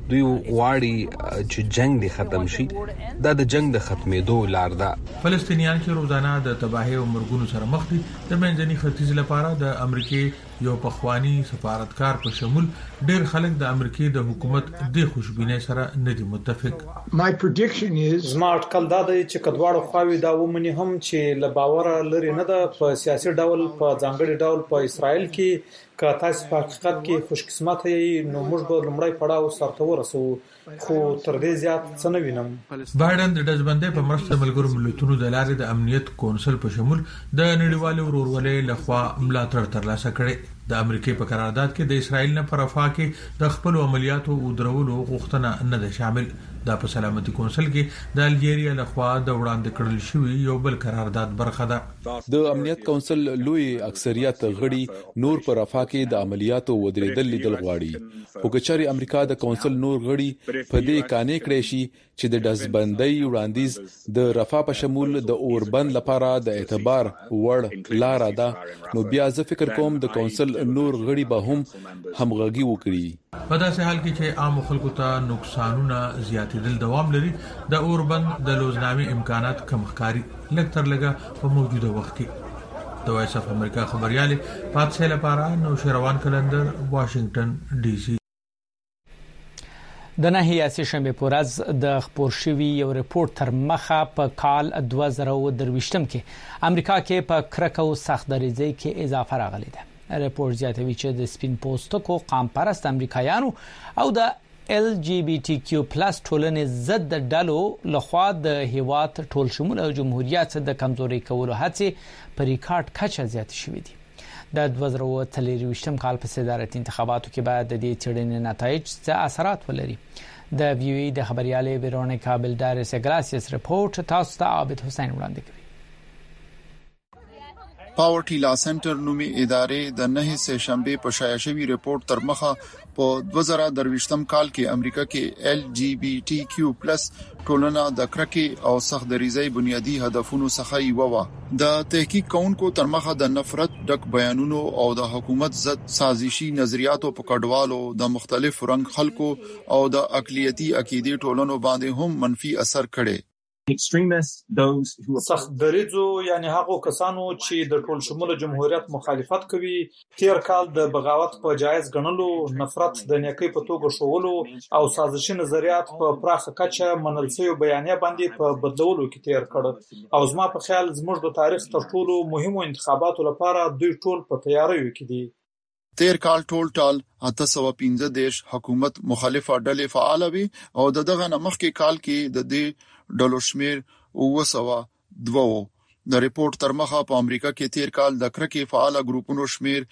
دوی غواړي چې جنگ دې ختم شي. دا د جنگ د ختمېدو لار ده. فلسطینیان چې روزانه د تباہي او مرګونو سره مخ دي د منځني ختیځ لپاره د امریکای یو پخوانی سفارتکار په شمول ډېر خلک د امریکای د حکومت د خوشبینۍ سره نه دي متفق. My prediction is زما اټکل دا دی چې کډواړو خواوي دا ومني هم چې ل باور لري نه ده په سیاسي ډول په ځانګړي ډول په اسرائیل کې که تاسو په حقیقت کې خوش قسمت یې نو موږ به لمړی پړاو سرته ورسو خو تر دې زیات څه نه وینم. بایدن د دزبندې په مرسته ملګرو ملتونو د لارې د امنیت کونسل په شمول د نړیوال ورورولۍ لخوا ملاتړ ترلاسه کړي. د امریکای په قرارداد کې د اسرائیل نه پر رفاه کې د خپل عملیاتو او درولو غوښتنه نه ده شامل. دا په سلامتي کونسل کې د الجیریا لخوا د وړاندې کړل شوی یو بل قرارداد برخه ده. د امنیت کونسل لوی اکثریت غړي نور پر رفاه کې د عملیاتو ودرېدل لیدل غواړي. خو کچاري امریکا د کونسل نور غړي په دې کانې کړی شي چې د دزبندۍ وړاندیز د رفاه په شمول د اوربند لپاره د اعتبار وړ لار ده، نو بیا زه فکر کوم د کونسل نور غړي به هم همغږي وکړي. په داسې حال کې چې عام خلکو ته نقصانونه زیاتېدل دوام لري، د اوربند د لوزنامې امکانات کم ښکاري لږ تر لږه په موجوده وخت کې. د وایس اف امریکا خبريال پاتسه لپاره نو شروان کلندر، واشنگټن ډي سي. د نهي اسیا شنبه پورز د خبر شوی یو ریپورت تر مخه په کال 2023 کې امریکا کې په کرکو سختدریزي کې اضافه راغلی ده. ریپورت زیاتوي چې د سپین پوستکو قام پرست امریکایانو او د LGBTQ+ ټولنې ضد ډلو لخوا د هیواد ټول شمول او جمهوریت د کمزوري کولو هڅې په ریکارډ کچه زیات شوې دي. د 2023 کال په صدارت انتخاباتو کې بعد د دې تړنې نتایج څه اثرات ولري. د ویو د خبريالې ویرونیکا بلدارس ګراسیس ریپورت تاسو ته عابد حسین وړاندې کوي. پاورټي لا سنټر نومي ادارې د 9 سه شنبه په شایع شوی ریپورت تر مخه په 2023 کال کې امریکا کې LGBTQ+ ټولنه د کرکې او سختدریزۍ بنیادی هدفونو څخه یو و. د تحقیق کوونکو تر مخه د نفرت ډک بیانونو او د حکومت ضد سازشي نظریاتو په کډوالو د مختلف رنګ خلکو او د اقلیتي عقیدې ټولنو باندې هم منفي اثر کړي. سخت دریځو یعنی هغه کسانو چې د ټول شموله جمهوریت مخالفت کوي تیر کال د بغاوت په جایز ګڼلو، نفرت د نیکۍ په توګه شوولو او سازشي نظریات په پراخه کچه منل شوی بیانیه باندې په بدلولو کې تیر کړ. او زما په خیال زموږ د تاریخ تر ټولو مهمو انتخاباتو لپاره دوی ټول په تیاریو کې دي. تیر کال ټول 815 حکومت مخالفه ډلې فعال وي او دغه نمخ کې کال کې د دې ډلو شمیر 902. د ریپورت تر مخه په امریکا کې تیر کال د کرکې فعال ګروپونو شمیر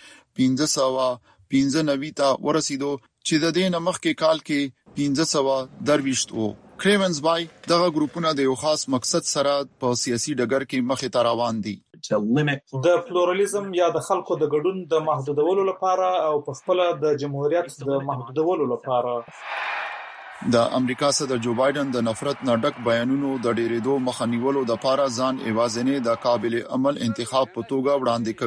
1595 ته ورسیدو چې د دې نمخ کې کال کې 1523 وو. کریونز بای دغه ګروپونه د یو خاص مقصد سره په سیاسي ډګر کې مخې ته روان دي. د پلورالېزم یا د خلکو د ګډون د محدودولو لپاره او په خپل د جمهوریت د محدودولو لپاره. د امریکا صدر جو بایدن د نفرت نه ډک بیانونو د ډیرېدو مخه نیولو د لپاره ځان ایوازنې د قابل عمل انتخاب په توګه وړاندې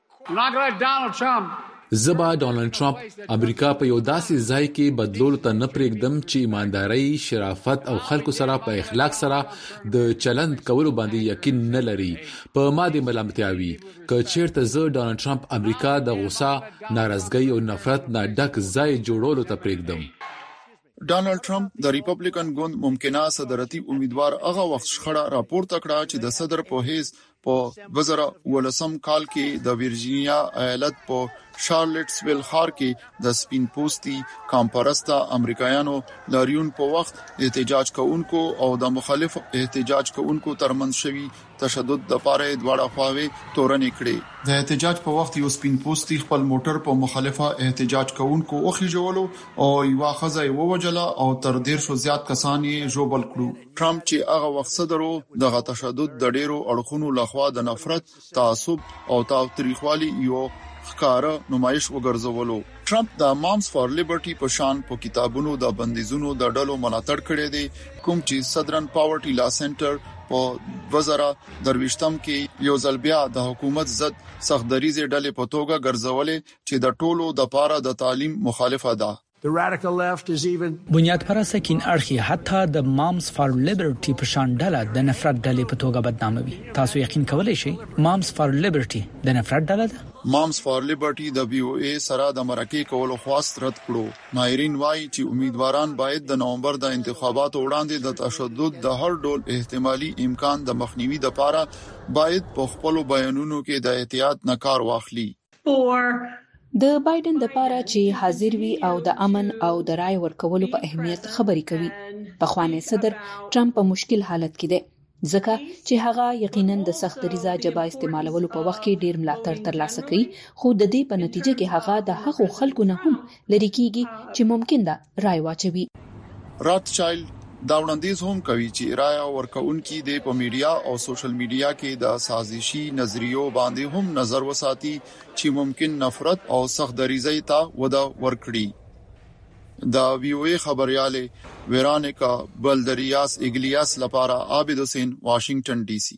کوي. زبا ډونالد ټرمپ امریکا په یو داسې ځای کې بدلول ته نه پرېږدم چې ایمانداري، شرافت او خلکو سره په اخلاق سره د چلند کولو باندې یقین نه لري. په ماده ملامتیاوي ک چیرته زه ډونالد ټرمپ امریکا د غوسه، ناراضګۍ او نفرت نه ډک ځای جوړولو ته پرېږدم. ډونالد ټرمپ د ریپبلیکن ګوند ممکنه صدرتي امیدوار هغه وخت شخړه راپورته کړه چې د صدر په حیث په 2019 کال کې د ویرجینیا ایالت په شارلټسویل ښار کې د سپین پوستي کامپرستا امریکایانو لاریون په وخت احتجاج کوونکو او د مخالف احتجاج کوونکو ترمنځ شوی تشدد د پاره دواړه خواوې تورنې کړې. د احتجاج په وخت یو سپین پوستي خپل موټر په مخالفه احتجاج کوونکو اوخیجولو او یو خزه ووجله او تر 150 زیات کسان یې ژوبل کړو. ټرمپ چې هغه وخت صدرو دغه تشدد د ډیرو اړخونو لخوا د نفرت، تعصب او تاوتریخوالي یو ښکارا نمایش وګرځولو. ټرمپ د مامز فار لیبرټي په شان په کتابونو د بندیزونو د ډلو ملاتړ کړی دی، کوم چې صدرن پاورټي لا سنټر په 2023 کې یو ځل بیا د حکومت ضد سختدریزي ډلې په توګه ګرځولې چې د ټولو د پاره د تعلیم مخالفه ده. بنیاد پرسته کین اړخي حتی د مامز فار لیبرټي په شان ډله د نفرت ډلې په توګه بدناموي. تاسو یقین کولی شئ مامز فار لیبرټي د نفرت ډله ده؟ مامز فار لیبرټي د BOA سره د مرکه کولو خواست رد کړو. ماهرین وایي چې امیدواران باید د نومبر د انتخاباتو وړاندې د تشدد د هر ډول احتمالي امکان د مخنیوي لپاره باید په خپل بیانونو کې د احتیاط نه کار واخلي. د بایدن د لپاره چې حاضر وي او د امن او د رای ورکولو په اهمیت خبرې کوي. پخوانی صدر ټرمپ په مشکل حالت کې دی ځکه چې هغه یقینا د سخت دریزه جبا استعمالولو په وخت کې ډیر ملاتړ ترلاسه کوي، خو د دې په نتیجه کې هغه د هغو خلکو نه هم لری کیږي چې ممکن ده رای واچوي. راتچایلډ دا وړاندیز هم کوي چې رای ورکوونکي د په میډیا او سوشل میډیا کې د سازشي نظریو باندې هم نظر وساتي چې ممکن نفرت او سخت دریزه ته وده ورکړي. د VOA خبرياله ویرانیکا بلدریاس اګلیاس لپاره عابد حسین، واشنگټن DC.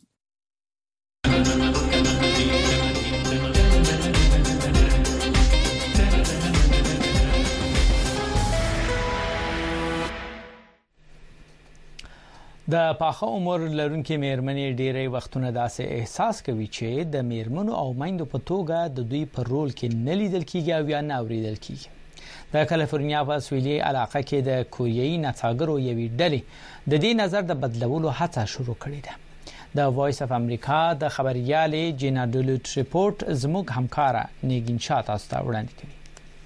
د پاخه عمر لرونکو میرمنې ډېری وختونه داسې احساس کوي چې د میرمنو او میندو په توګه د دوی پر رول کې نه لیدل کیږي او یا نه اوریدل کیږي. د کالیفورنیا په سویلي علاقه کې د کوریایي نڅاګرو یوې ډلې د دې نظر د بدلولو هڅه شروع کړې ده. د وایس اف امریکا د خبريالې جینا ډولټ ریپورت زموږ همکارا نیګین شاه تاسو ته وړاندې کوي.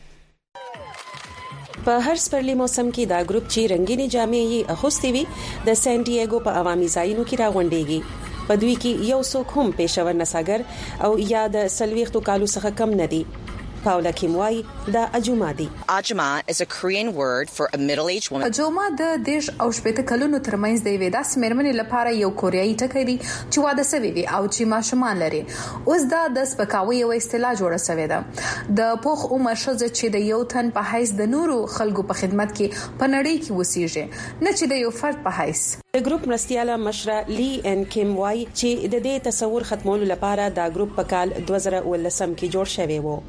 په هر سپرلي موسم کې دا ګروپ چې رنگینی جامې یې اغوستې وي د سان ډیګو په عوامي ځایونو کې راغونډيږي. په دوی کې یو څوک هم پېښور نڅاګر او یا د سلويختو کالو څخه کم نه دي. پاولا کیموای دا اجوما دی. اجوما is a Korean word for a middle-aged woman. اجوما د دیش او شپږ کلونو ترمنځ دی وې د سمرمنې لپاره یو کوریایي ټکی دی چې واده سوي وي او چې ماشومان لري. اوس دا د سپکاوي یو اصطلاح جوړه شوې ده. د پوخ عمر شزه چې د یو تن په حیث د نورو خلکو په خدمت کې په نړۍ کې وسیږي نه چې د یو فرد په حیث. د ګروپ مرستياله مشره لی ان کیم وای چې د دې تصور ختمولو لپاره دا ګروپ په کال 2019 کې جوړ شوی وو.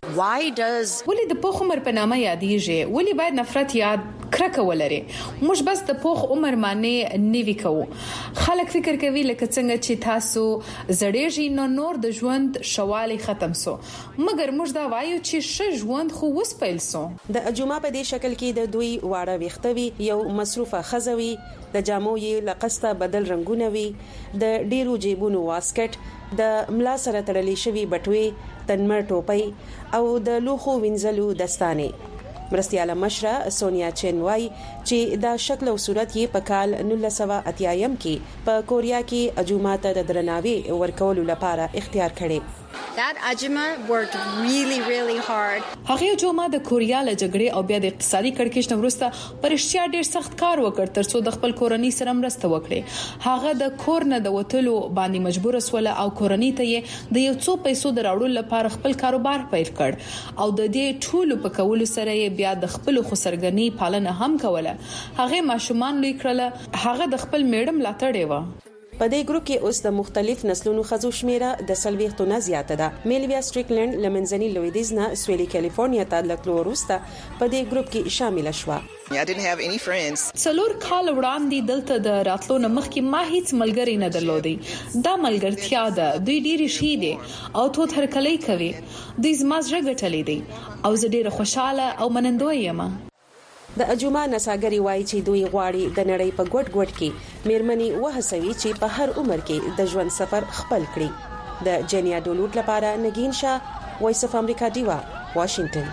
ولی د پوخ عمر په نامه یادېږي، ولی باید نفرت یاد کرکه ولري. موږ بس د پوخ عمر معنی نیوي کوو. خلک فکر کوي لکه څنګه چې تاسو زړېږئ نور د ژوند شوالی ختم سو، مګر موږ دا وایو چې ش ژوند خو وس پیل سو. د اجوما په دې شکل کې د دوی واړه ویختوي یو مصروفه خزوي د جامو یې لقسته بدل رنگونه وي، د ډیرو جیبونو واسکټ، د ملا سره تړلې شوی بټوي، تنمر ټوپۍ او د لوخو وینځلو دستانه. مرستياله مشره سونیا چین وای چې دا شکل او صورت یې په کال 1980 کې په کوریا کې اجوما ته د درناوي ورکولو لپاره اختیار کړي. That Ajuma worked really hard. هغه اجوما د کوریا له جګړې او بیا د اقتصادي کړکېچ نه وروسته پرشتیا ډیر سخت کار وکړ ترڅو د خپل کورنۍ سره مرسته وکړي. هغه د کور نه د وټلو باندې مجبور سول او کورنۍ ته یې د یو څو پیسو دراوړلو لپاره خپل کاروبار پیل کړ او د دې ټولو په کولو سره یې بیا د خپل خسرګنی پالنه هم کوله. هغه ماشومان لوی کړل، هغه د خپل میډم لاتړې و. په دې ګروپ کې اوس د مختلف نسلونو خزو شمیره د سلويختو نه زیاته ده. میلویا سټریکلند لمنځنی لویدیز نه سویلي کالیفورنیا ته لکلو وروسته په دې ګروپ کې شامل شوه. I didn't have any friends. څلور کال وړاندې دلته د راتلو نه مخکې ما هیڅ ملګری نه درلودي. دا ملګرتیا ده، دوی ډېری شي دي او تو هرکلی کوي. دوی زما زړه ګټلې دي او زه ډېر خوشاله او منندوی یم. د اجوما نڅاګری وای چې دوی غواړي د نړۍ په ګډ ګډ کې میرمنې وهڅوي چې په هر عمر کې د ژوند سفر خپل کړي. د جنیا ډولوټ لپاره نگین شاه، وایس اف امریکا دیوا، واشنگټن.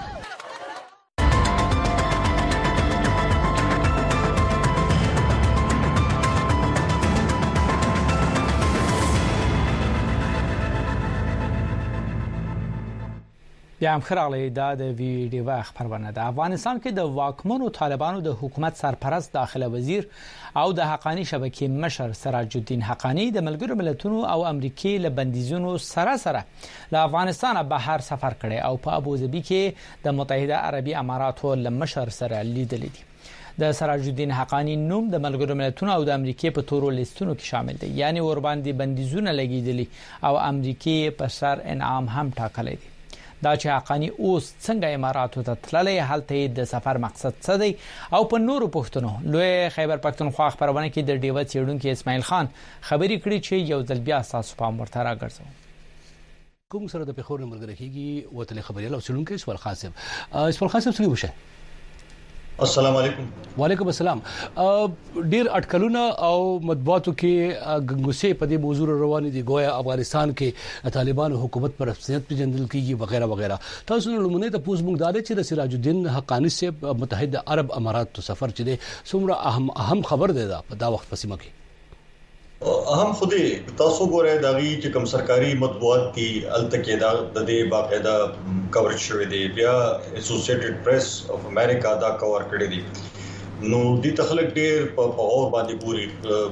بیا هم خراغلی دا د ویډیو خبرونه ده. افغانستان کې د واکمنو طالبانو د حکومت سرپرست داخله وزیر او د حقانی شبکې مشر سراج الدین حقانی د ملګرو ملتونو او امریکای له بندیزونو سره له افغانستان بهر سفر کړي او په ابوظبي کې د متحده عربي اماراتو له مشر سره لیدل دي. د سراج الدین حقانی نوم د ملګرو ملتونو او د امریکای په تورو لیستونو کې شامل دی، یعنی ور باندې بندیزونه لګیدلي او امریکای په سر انعام هم ټاکلی دی. دا چې حقانی اوس څنګه اماراتو ته تللی هلته د سفر مقصد څه دی او په نورو پښتنو لوی خیبر پښتونخوا خبرونه کې د ډیوه چیرونکو اسماعیل خان خبري کړي چې یو ځل بیا تاسو په مرته راګرځو. کوم سره د پیښور مرګ راکېږي وته خبري له چلونکو اسماعیل خان څنګه وشه. السلام علیکم. وعلیکم السلام. ډیر اټکلونه او مطبوعاتو کې غنګوسې په دې موضوع روان دي ګویا افغانستان کې طالبان حکومت پر رسمیت پیژندل کیږي وغیرہ وغیرہ. تاسو نن لمونه ته پوز موږ داده چې د سراج الدین حقانی سے متحده عرب امارات ته سفر چي دي څومره اهم خبر دی دا په دا وخت پسیمه کې اهم خوده تاسو ګورئ دا وی چې کوم سرکاري مطبوعات دي التکه دا د دې باقاعده کورج شوی دی بیا اسوسییټډ پریس اف امریکا دا کور کړی دی نو د تخلق ډیر په اور باندې پوری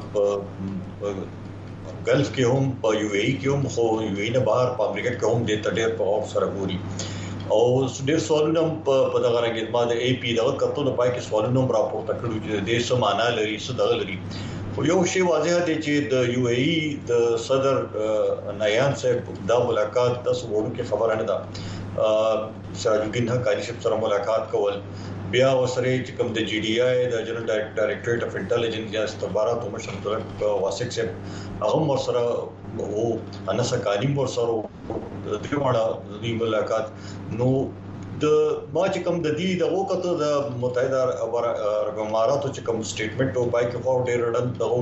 ګلف کې هم په یو ای کې هم خو یو ای نه بهر په امریکا کې هم د ډیر په اور سره پوری او ډیر سوالونه په دغه رنګ ما د ای پی دا کتو نه پای کې سوالونه راپورته کړو چې د سمانا لري څه لري. یو شی واضح دی چې د یو ای د صدر نایان صاحب دا ملاقات د سوالو کې خبره نه ده سراج الدین حقانی سره ملاقات کول بیا وسره چې کوم د جی ډی آی د جنرال ډایریکټریټ اف انټيليجنس یا استخبارات او مشرف واسق صاحب هغه سره او انس حقانی سره د دې د ملاقات نو د ما چې کوم د دې د وکړه د متحده عرب اماراتو چې کوم سټیټمنټ او بای کې فور ډیر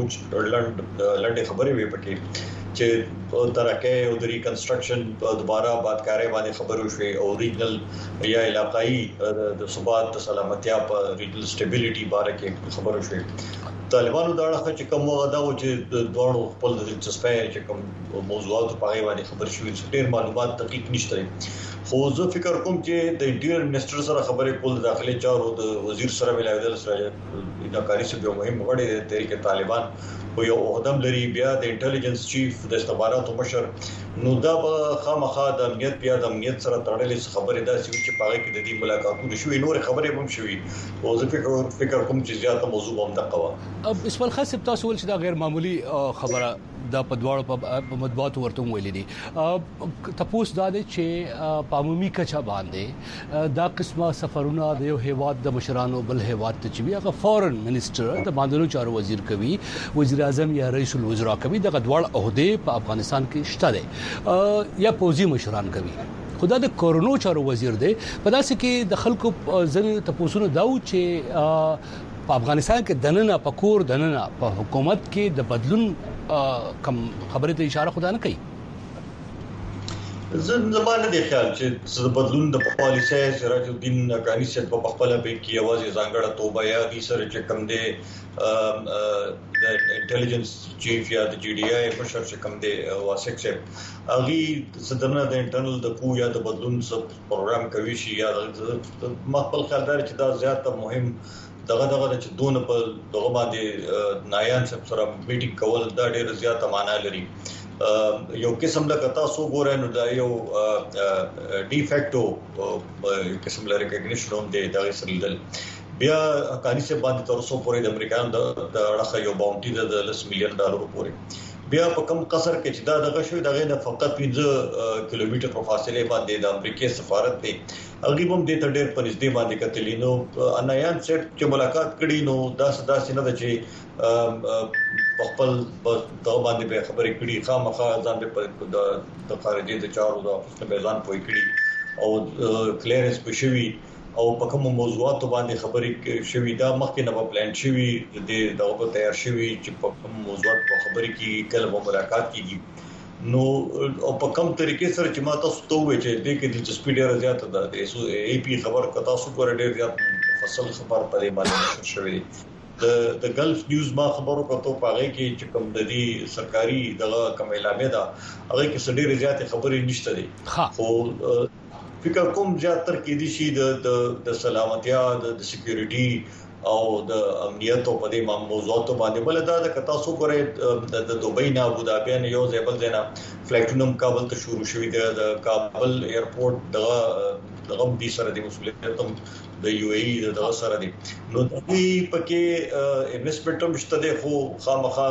لنډ خبرې وي پکې چې ترکه او د ریکنسټرکشن دوباره آبادکاري باندې خبرو شوي او ریجنل یا علاقائی د ثبات سلامتیا په ریجنل سټیبিলিټي باره کې خبرو شوي. طالبانو دا اړه چې کوم وغه دا و چې د دوه خپل د دلچسپۍ چې کوم موضوعات په اړه باندې خبر شوي ډېر معلومات دقیق نشته خو زه فکر کوم چې د انټیریئر منسٹر سره خبرې کول د داخلي چارو د وزیر سره ملایدل سره د کاری سره یو مهم غړی دی تحریک طالبان او یو عہدم لري بیا د انټيليجنس چیف د استخباراتو مشر نو دا به خامخا د امنیت بیا د امنیت سره تړلې خبرې ده چې په هغه کې د دې ملاقاتونو شوي نور خبرې هم شوي او زه فکر کوم چې زیاته موضوع هم دغه اسماعیل خاص تاسو ول چې دا غیر معمولی خبره دا په دواړو په مطبوعاتو ورته ویل دي تاسو دا چې په عمومي کچا باندې دا قسمه سفرونه د یو هیواد د مشرانو بل هیواد ته چې هغه فورن منسٹر د باندې چارو وزیر کوي وزیر اعظم یا رئیس الوزرا کوي دغه دواړه عہده په افغانستان کې شته دي یا پوزي مشران کوي خدا د کورونو چارو وزیر دی په داسې کې د خلکو ځنې تاسو نه داو چې په افغانستان کې دننه پکور دننه په حکومت کې د بدلون کم خبره ته اشاره خدا نه کوي. زمانه د خیال چې د بدلون د پالیسي سراج الدین حقانی سے په خپل به کې आवाज ځانګړه توبه یا د سره چې کم دی د انټيليجنس چیف یا د جی ډی آی مشر چې کم دی واسق صاحب اغي صدرنه د انټرنل د کو یا د بدلون پروګرام کوي شي یا مخبل خلدار چې دا زیاته مهم دغه چې دون په دغه باندې نایان سره میټینګ کول دا ډېر زیاته معنا لري. یو قسم له تاسو ګورئ نو دا یو ډی فیکټو قسم له ریکګنیشن هم دی دا سره بیا حقانی سے باندې تر اوسه پورې د امریکایانو د اړه یو باونټي د $10 مليون پورې بیا په کم قصر کې چې دا دغه شوی دغه نه فقط 15 کیلومتر په فاصله باندې د امریکای سفارت دی هغه هم د ډېر په نږدې باندې کتلینو انایان سره چې ملاقات کړي نو دا نه ده چې خپل د باندې به خبرې کړي خامخا ځان په د خارجي د چارو د افسر میزان پوي کړي او کلیرنس په شوی او په کوم موضوعات باندې خبرې شوي دا مخکې نه پلان شوي د دغه تیار شوي چې په کوم موضوعات په خبرې کې کله ملاقات کیږي نو او په کوم طریقې سره چې ما تاسو ته وایي چې د کې دلچسپي ډیره زیاته ده د ای پی خبر کتا سو پر ډیر زیات مفصل خبر پرې باندې شوی د ګلف نیوز ما خبرو کوته پاره کې چې کوم د دې سرکاري دغه کوم اعلان ده هغه کې ډیره زیاته خبرې نشته دي خو فکر کوم زیاتره کې دي شي د سلامتیا د سکیورټي او د امنیت په دې موضوعاتو باندې بل دا د تاسو ګورئ د دوبۍ نه ابوظبي نه یو ځای بل ځای نه فلایټونم کابل ته شروع شوی دی د کابل ایرپورټ دغه دې سره د مسولیت د یو ای دغه سره دی نو دې پکې انویسټمنټ هم شته دی خو خامخا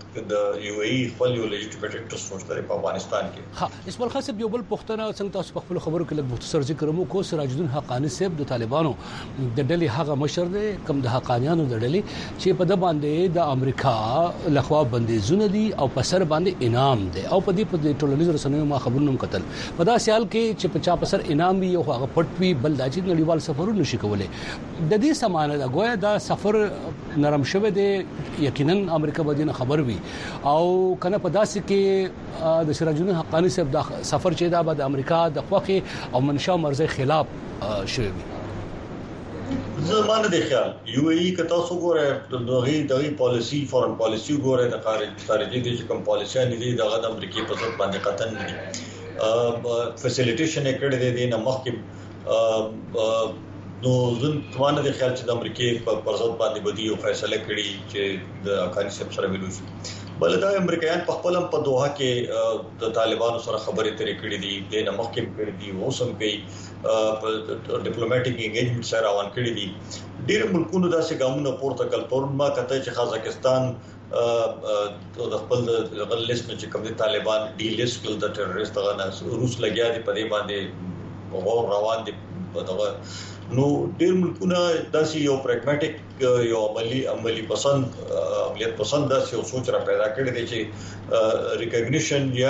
د یو ای خپل یو لیجیټیمیټ انټرست شته په افغانستان کې. ها اسماعیل خان صاحب یو بل پښتنه څنګه تاسو په خپل خبرو کې لږ مختصر ذکر مو کو سراج الدین حقانی صاحب د طالبانو د ډلې هغه مشر دی کوم د حقانیانو د ډلې چې په د باندې د امریکا لخوا بندیزونه دي او په سر باندې انعام دی او په دې ټولنیزو رسنیو ما خبرونه کتل په دا سیال کې چې په چا په سر انعام وي او هغه پټ وي بل د نړیوال سفرونه نشي کولای د دې سمانه دا گویا دا سفر نرم شوه دی یقینا امریکا باندې خبر وي او کنه په داسې کې د سراج الدین حقانی صاحب د سفر چې دا د امریکا د خوخي او منشا مرزي خلاف شوی وي. زمانه د خیال یو ای که تاسو ګورئ دغه پالیسی فورن پالیسی ګورئ د خارجي د کوم پالیسي نه دي دغه د امریکای په ضد باندې قطن نه دي فیسیلیټیشن کړي دي نه مخکې نو زن توانه د خیال چې د امریکای په پرځد باندې بدی او فیصله کړي چې د حقانی صاحب سره ویلو شي. بل دا امریکایان په خپل په دوحه کې د طالبانو سره خبرې ترې کړې دي د نمخکې کړې دي اوسم کوي په ډیپلوماټیک انګیجمنت سره روان کړې دي. ډېر ملکونو داسې ګامونه پورته کړل تر ما کته چې قزاقستان د خپل د لیست چې کوم د طالبان ډی لیست کړل د ټیرریست غنه روس لګیا دي په دې باندې غور روان دي دغه نو ډېر ملکونه داسې یو پریګماټیک یو عملی پسند عملیات پسند داسې یو سوچ را پیدا کړی دی چې ریکګنیشن یا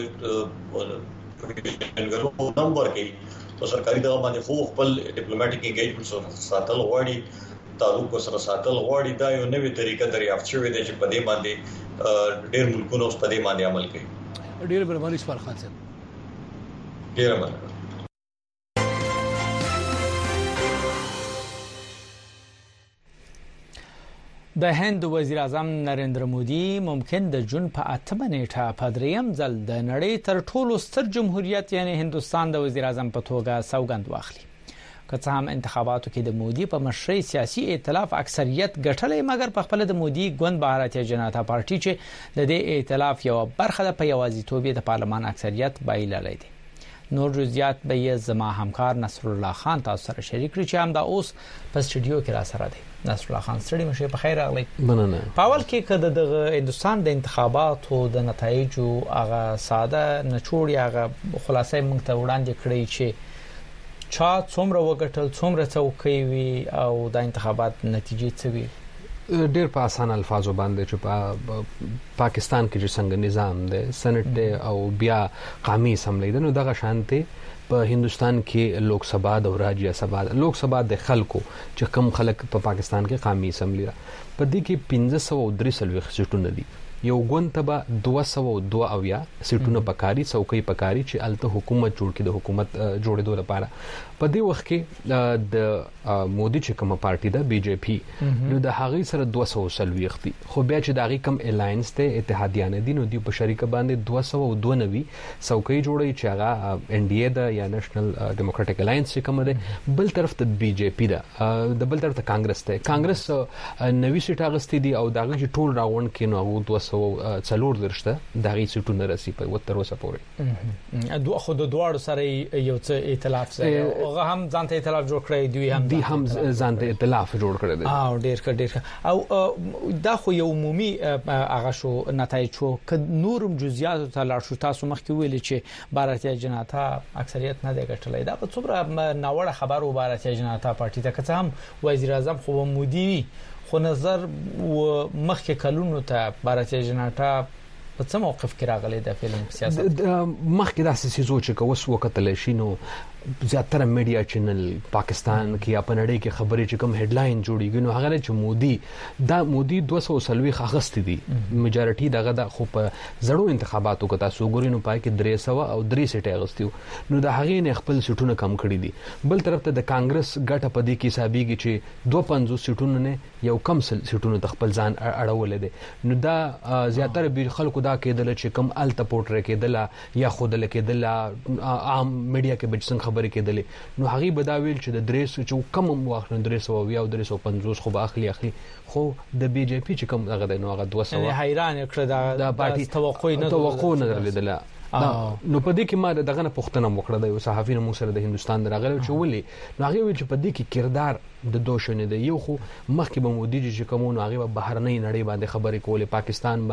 نمبر کې په سرکاري دغه باندې خو خپل ډیپلوماټیک انګیجمنټ ساتل غواړي تعلق سره ساتل غواړي دا یو نوې طریقه دریافت شوې ده چې په دې باندې ډېر ملکونه اوس په دې باندې عمل کوي. ډېر مهرباني اسماعیل خان صاحب. ډېر مننه. د هند وزیر اعظم نریندر مودي ممکن د جون په 8 نیټه په دریم ځل د نړۍ تر ټولو ستر جمهوریت یعنی هندستان د وزیر اعظم په توګه سوګند واخلي. که څه هم انتخاباتو کې د مودي په مشرۍ سیاسي ائتلاف اکثریت ګټلې مګر په خپل د مودي ګوند بھارتیه جنتا پارټي چې د دې ائتلاف یو برخه د پیوازیتوب د پارلمان اکثریت بایللې دي. نور جزئیات به یې زما همکار نصر الله خان تاسو سره شریک کړي چې هم دا اوس په سټډیو کې را سره دی. نصر الله خان ستړي مشه په خیر راغلی. مننه. پاول کې کده د هندستان د انتخاباتو د نتایجو هغه ساده نچوړی هغه خلاصې موږ ته وړاندې کړی چې چا څومره وګټل څومره څوکۍ وی او د انتخابات نتیجې څه وی. ډیر په اسان الفاظو باندې چې په پاکستان کې چې څنګه نظام دی سنټ او بیا قومي اسمبلی د نو دغه شانتي په هندستان کې لوک سبا او راجیه سبا لوک سبا د خلکو چې کم خلک په پاکستان کې قومي اسمبلی را په دې کې 1533 سیټونه دي. یو ګوند تبا 202 سیټونه پکاري څوکۍ پکاري چې الته حکومت جوړ کړي د حکومت جوړېدو لپاره. په دې وخت کې د مودي چې کومه پارټي ده بي جي پی نو د هغه سره 240 دي خو بیا چې د هغه کم الاینس ته اتحادیان دي نو د په شریکه باندې 292 څوکۍ جوړي چې هغه ان ډي اي ده یا نېشنل ډیموکراټک الاینس چې کومه ده. بل طرف ته بي جي پی ده د بل طرف ته کانګرس ته کانګرس 90 سیټ اغستې دي او دغه چې ټول راوند کې نو هغه 240 درشته دغه سیټونه راسي په وتر وسه پورې دوه خو د دوړ سره یو څه ائتلاف سره هغه هم ځانته ائتلاف جوړ کړی دی هم ځانته ائتلاف جوړ کړی دی او ډیر او دا خو یو عمومي هغه شو نتایج شو ک نورم جزئیات ته لا شو تاسو مخکې ویل چې بھارتیه جنتا اکثریت نه دی ګټلای دا په څومره ناوړه خبر و بھارتیه جنتا پارټي ته که هم وزیر اعظم خو مودي خو نظر و مخکې کلونو ته بھارتیه جنتا په څه موقف کې راغلي د فلم سیاست مخکې داسې سيزو چې کوس وکټل شي نو زیاتره میډیا چینل پاکستان کې یا په نړۍ کې خبرې چې کوم هډلاین جوړیږي نو هغه چې مودي 240 اغست دي میجارټي دغه د خو په زړو انتخاباتو کې تاسو ګورئ نو پای کې 300 او 3 سیټ اغستیو نو د هغه نه خپل سیټونه کم کړی دي. بل طرف ته د کانګرس ګټه پدې کې حسابيږي چې 250 سیټونه نه یو کم سیټونه د خپل ځان اړول دي نو دا زیاتره به خلکو دا کېدل چې کم ال تپورټر کېدل یا خودل کېدل عام میډیا کې بچ خبرې کېدلې نو هغه بداویل چې د درېس چې کم واخل 300 او 350 خو به اخلي خو د بي جي پي چې کوم هغه نو هغه 200 حیران کړ دا پارټي توقع نه درلودله نو په دې کې ما دغه نه پوښتنه وکړه د یو صحافي نو سره د هندستان راغلی چې ولې نو هغه ویل چې په دې کې کردار د دوشنه دی یو خو مخکې به مودي چې کومو هغه بهرنۍ نړۍ باندې خبرې کولې پاکستان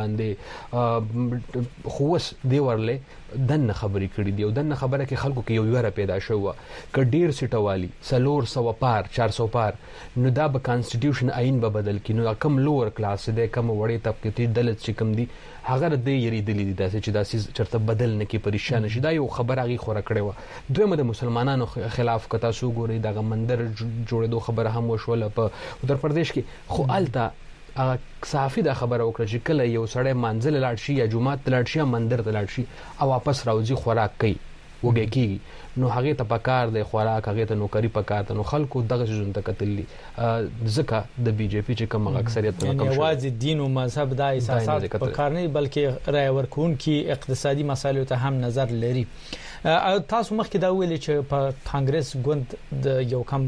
باندې خوس دی ورله دنه خبرې کړې دی او دنه خبره کې خلکو کې یو ویره پیدا شوه ک ډیر سټوالي 300 پار 400 پار نو دا به کانسټیټیوشن آئین به بدل کینو کم لوور کلاس دی کم وړې طبقه تی دلت چې کم دی هغه د یری دلی دي چې داسې چرته بدل نه کې پریشان شي دا یو خبره غي خوره کړې و دوی د مسلمانانو خلاف کتا سو ګوري دغه مندر جوړېدو خبره هم وشوله په اتر پردیش کې خو التا صحافي دا خبره وکړه چې کله یو سړی منزل لاړ شي یا جمعات لاړ شي یا مندر ته لاړ شي او واپس راوځي خوراک کوي وګي کی نو هغه ته پکار د خوراک هغه ته نوکری پکار ته نو خلکو دغه ژوند ته کتلی ځکه د بي جے پی چې کوم اکثریت نه کوم واځي دین او مذهب د اساسات پکار نه بلکې رای ورکون کی اقتصادي مسایلو ته هم نظر لري تاسو مخکې دا ویل چې په کانګرس ګوند د یو کم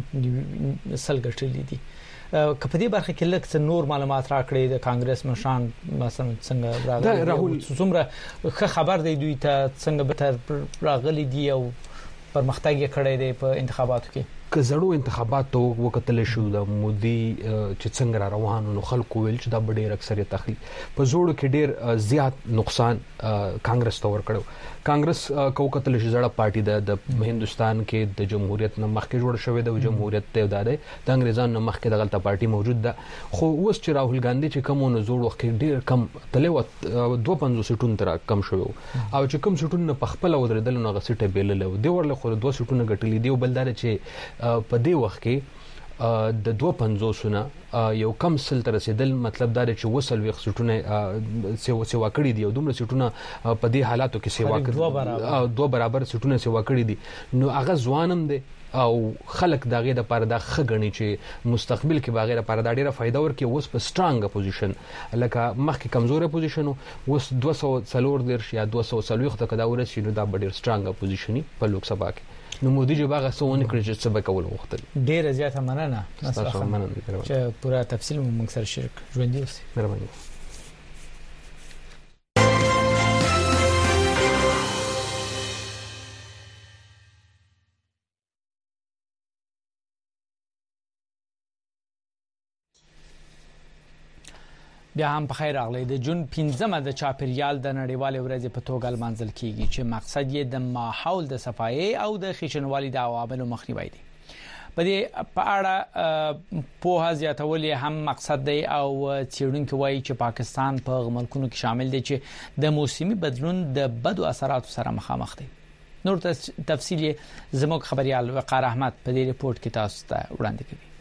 سلګټلې دي کپه دې برخه کې لکه نور معلومات راکړي د کانګرس مشان مثلا څنګه راغلي څومره خبر دی دوی ته څنګه به راغلي دي او پرمختګ یې کړی دی په انتخاباتو کې که زړو انتخابات وکتل شو د مودي چې څنګه را روانو نو خلکو ویل چې دا ډېر اکثریت اخلي په زوړو کې ډېر زیات نقصان کانګرس ته ور کړو کانګرس کو کتل شي زړه پارټي د هندستان کې د جمهوریت نه مخکې جوړ شوې د جمهوریت ته وداده د انګريزانو نه مخکې دغه پارټي موجود ده خو اوس چې راهول ګاندھی چې کوم نو زوړ وخت کې ډېر کم تلو 250 سټون تر کم شوی او چې کوم سټون په خپل ودرېدل نو غسټه بیلل دی ورله خو 2 سټونه غټلې دی بلدار چې په دې وخت کې د 250 نه یو کم سل تر رسیدل مطلب دا چې وصل وخت سټونه سیوا کړی دی او دومره سټونه په دې حالاتو کې سیوا کړی دوه برابر سټونه سیوا کړی دي نو هغه ځوانم دی او خلک داغه د پاره د خغنی چې مستقبل کې باغې لپاره د ډیره فائدہ ورکړي اوس په سترانګ پوزیشن لکه مخکې کمزوره پوزیشن اوس 240 درش یا 240 ته کدا ورسې نو دا ډیر سترانګ پوزیشنی په لوک سبا کې نو مودي جو باغه سونه کړی چې څه به کول وختل ډیر زیاته مننه چې پورا تفصیل موږ سره شریک ژوند دي مهرباني بیا هم په خیر راغلی د جون 15مه د چاپریال د نړیوال ورځې په توګه لمانځل کیږي چې مقصد یې د ماحول د صفایي او د خشنوالي د عواملو مخنیوي دی په دې په اړه په زیاتول هم مقصد دی او څېړونکو وایي چې پاکستان په ملکونو کې شامل دی چې د موسمي بدلون د بدو اثراتو سره مخامخ دی نور تفصیل زموږ خبريال وقار احمد په دې ریپورت کې تاسو ته وړاندې کوي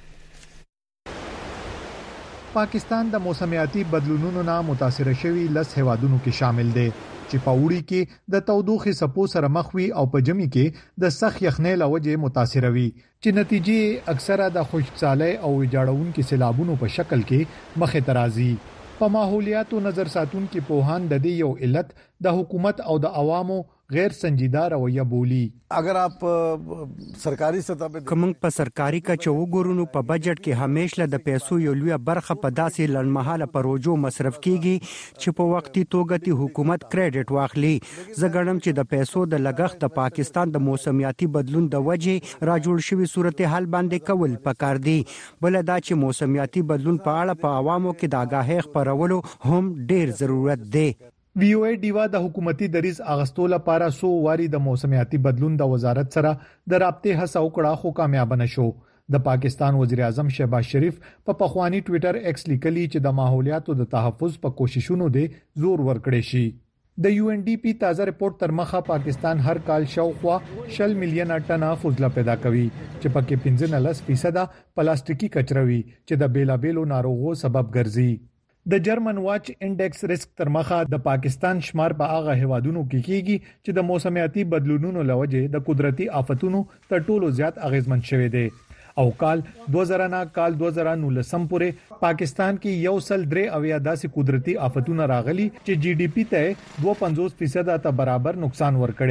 پاکستان د موسمیاتي بدلونونو نه متاثر شوی لس هوادونو کې شامل دی چې په وړي کې د تودوخې سپو سره مخ وي او په جمی کې د سخت یخنۍ لوجه متاثر وي چې نتیجې اکثره د خشکسالۍ او ویجاړونکو سیلابونو په شکل کې مخه ترازی په ماحولیاتو نظر ساتون کې پوهان د دې یو علت د حکومت او د عوامو غیر سنجیده رویه بولی اگر آپ سرکاري سطح په کوم په سرکاري کچو وګورونو په بجټ کې همیشه د پیسو یو لوی برخه په داسې لړمحاله پروژو مصرف کیږي چې په وختي توګه تی حکومت کریډټ واخلي زګړم چې د پیسو د لګښت د پاکستان د موسمیاتي بدلون د وجې راجوړ شوی صورتحال باندې کول پکار دی بل دا چې موسمیاتي بدلون په اړه په عوامو کې د آگاهی خبرولو هم ډیر ضرورت دی وی او ای ډیوا د حکومتي دریز اغستو لپاره 100 واری د موسمیاتي بدلون د وزارت سره د رابطې هڅه وکړه خو کامیاب نشو د پاکستان وزیر اعظم شهباز شریف په پخوانی ټوئیټر ایکس لیکلی چې د ماحولیاتو د تحفظ په کوششونو دی زور ورکړي شي د یو ان ډی پی تازه رپورت تر مخه پاکستان هر کال شاوخوا 10 میلیون ټنه فضله پیدا کوي چې پکې 15% پلاستیکي کچروي چې د بیلابېلو ناروغو سبب ګرځي د جرمن واچ انډیکس ریسک تر مخه د پاکستان شمار په هغه هوادونو کې کیږي چې د موسمیاتي بدلونونو لوجه د قدرتي آفتونو تر ټولو زیات اغیزمن شوی دی او کال 2000 نه کال 2019 پورې پاکستان کې یو سل درې اویا داسې قدرتي آفتونه راغلي چې جی ډی پی ته 2.50% ته برابر نقصان ورکړي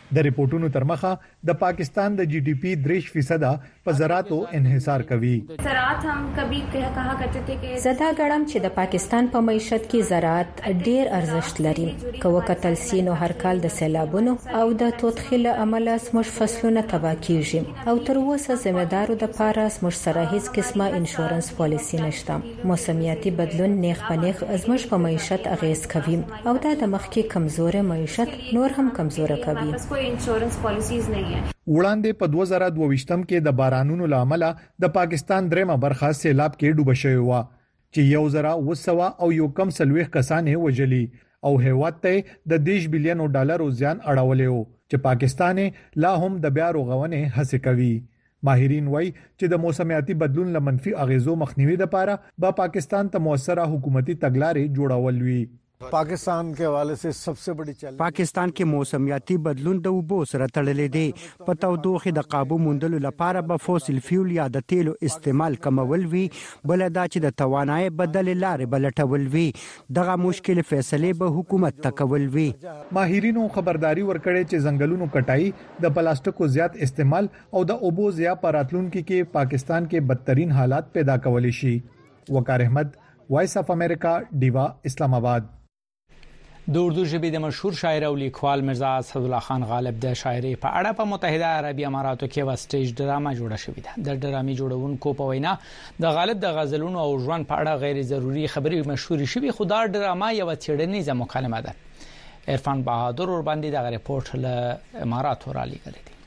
د ریپورتونو تر مخه د پاکستان د جی ډي پی 3% په زراعت او انحصار کوي. زراعت هم کبھی کہا کرتے تھے کہ زدا غړم چې د پاکستان په معیشت کې زراعت ډیر ارزښت لري. کوه کتل سینو هر کال د سیلابونو او د توتخیل عمله سمش فصلونه تباہ کیږي او تر اوسه ځمېدارو د پاره سمش سره هیڅ قسمه انشورنس پالیسی نشته. موسمیاتي بدلون نیغ په نیغ ازمش په معیشت اغیز کوي او دا د مخکې کمزورې معیشت نور هم کمزوره کوي. انشورنس پالیسیز نه دي. وړاندې په 2022 کې د بارانونو لامل د پاکستان درېمه برخه سیلاب کې ډوب شوی و چې 1900 او یو کم سلويخ کسانې وجلي او هیواد ته د 10 بلین ډالر زیان اړولې و چې پاکستان لا هم د بیا رغونې هڅه کوي. ماهرین وایي چې د موسمیاتي بدلون لمنفي اغیزو مخنیوي لپاره به پاکستان ته موثره حکومتي تګلارې جوړول وي. पाकिस्तान के हवाले से सबसे बड़ी चैलेंज पाकिस्तान کې موسمیاتي بدلون د اوبو سره تړلې دي. په تودوخه د قابو موندلو لپاره به فوسیل فیول یا د تیلو استعمال کمول وي، بل دا چې د توانایي بدل لارې بلټول وي. دغه مشکل فیصله به حکومت تکول وي. ماهرینو خبرداري ورکړي چې ځنګلونو کټای د پلاستیکو زیات استعمال او د اوبو زیا پراتلونکو کې پاکستان کې بدترین حالات پیدا کولی شي. وقار احمد، وایس اف امریکا، ډیوا، اسلام آباد. د اردو ژبې د مشهور شاعر او لیکوال مرزا اسد الله خان غالب د شاعري په اړه په متحده عربي اماراتو کې و سټیج ډراما جوړه شوې ده. د ډرامې جوړونکو په وینا د غالب د غزلونو او ژوند په اړه غیر ضروري خبرې مشهور شوي، خو دا ډراما یو څېړنیزه مکالمه ده. عرفان بهادر ور باندې د ریپورت له اماراتو را لېږلی دی.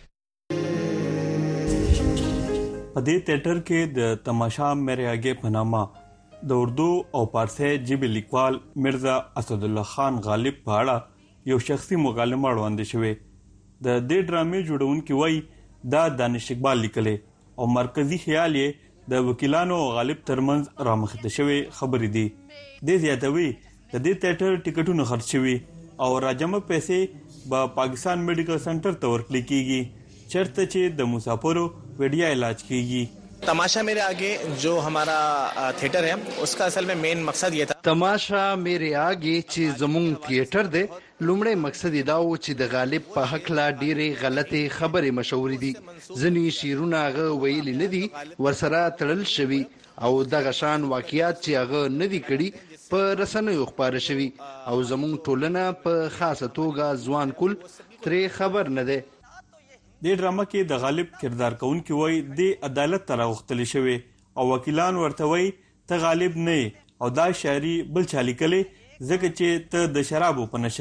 په دې تیاتر کې د تماشا میرے آگے په نامه د اردو او پارسی ژبې لیکوال مرزا اسد الله خان غالب په اړه یو شخصي مکالمه وړاندې شوې. د دې ډرامې جوړونکي وایي دا دانش اقبال لیکلې او مرکزی خیال یې د وکیلانو او غالب ترمنځ رامخته شوی خبرې دي. د زیاتوي د دې تیاتر ټیکټونو خرڅ شوي او راجمه پیسې په پاکستان میډیکل سنټر ته ورکړل کیږي چرته چې د مسافرو ویډیا علاج کیږي. तमाशा मेरे आगे जो हमारा थिएटर है उसका असल में मेन मकसद ये था. तमाशा मेरे आगे چې زموږ थिएटर دی لومړی مقصد دا و چې د غالب په حق لا ډېرې غلطي خبرې مشهور دي. ځنی شیرونه هغه ویلي نه دي ورسره تړل شوی او د غشان واقعیات چې هغه نه دي کړي په رسنیو خبره شوی او زموږ ټولنه په خاصه توګه ځوان کول ترې خبر نه ده. د ډرامه کې د غالب کردار کوونکی وای د عدالت تر غوښتل شوی او وکیلان ورته وای ته غالب نه او دا شاعري بل چالي کله ځکه چې ته د شرابو په نشه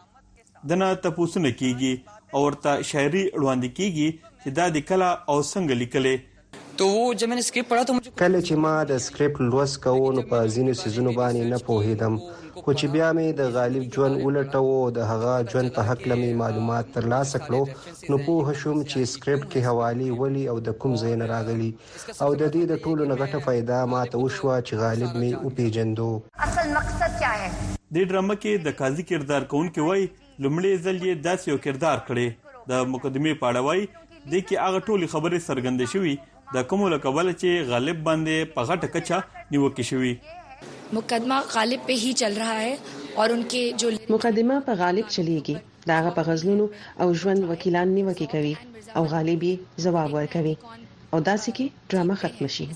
کې دنه تاسو نه کیږي او ورته شاعري وړاندې کیږي چې دا د کلا او څنګه لیکلې. تو جب मैंने स्क्रिप्ट पढ़ा तो मुझे کله چې ما د سکرپټ لوست کوو نو په ځینو سيزونو باندې نه پوهیدم، خو چې بیا مې د غالب ژوند ولټو د هغه ژوند په حق لمې معلومات ترلاسه کړو نو پوه شوم چې سکرپټ کې حواله ولي او د کوم ځای نه راغلي او د دې د ټولو نه غټه فائدہ ماته وشوه چې غالب مې او پیجندو. اصل مقصد क्या है؟ د ډرامه کې د قاضي کردار کوونکی وای لومړی ځل یې داسې یو کردار کړي د مقدمه پاړه وای د کې هغه ټولي خبرې سرګند شوي د کوم لکول چې غالب باندې په غټه کچا نیوکه شوی. मुकदमा गालिब पे ही चल रहा है और उनके जो مقدمه په غالب چلیږي. داغه په غزلونو او ژوند وکیلان نیوکه کوي او غالب یې جواب ورکوي او داسې کې ډرامه ختم شي.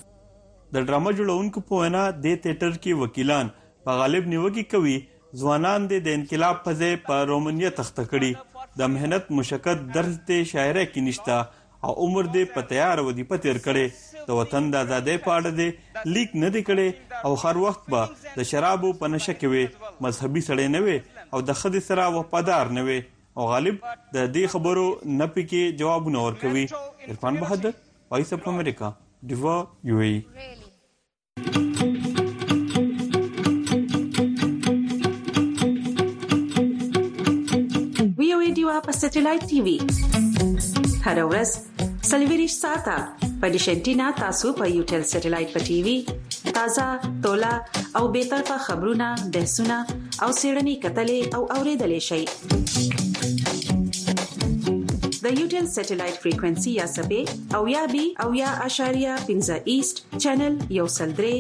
د ډرامه جوړونکو په وینا د تیاتر کې وکیلان په غالب نیوکه کوي ځوانان د انقلاب په ځای په رومانیا تخته کړي د مهنت مشقت درس د شاعرۍ کې نشتا او عمر دې په تیار ودی په تیر کړي د وطن د آزادۍ په اړه دې لیک نه دی کړي او هر وخت به د شرابو په نشه کې وي مذهبي سړی نه وي او د خدای سره وفادار نه وي او غالب د دې خبرو نه پکې جوابونه ورکوي. عرفان بهادر، وایس اف امریکا، ډیوا، یو ای. وی او ای ډیوا په سټلایټ ټي وي هر ورځ سلویریش ساته په ډیشنټینا تاسو په یوټل سټلایټ په ټي وي تازه تولا او به طرفه خبرونه بحثونه او سیړنی کتلې او اوریدلې شي. د یوټل سټلایټ فریکوئنسي یا سبې او یا بي او یا اشاریه 15 ایست چینل یو سلدري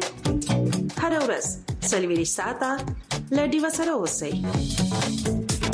هر ورځ سلویریش ساته لډي وسره اوسئ.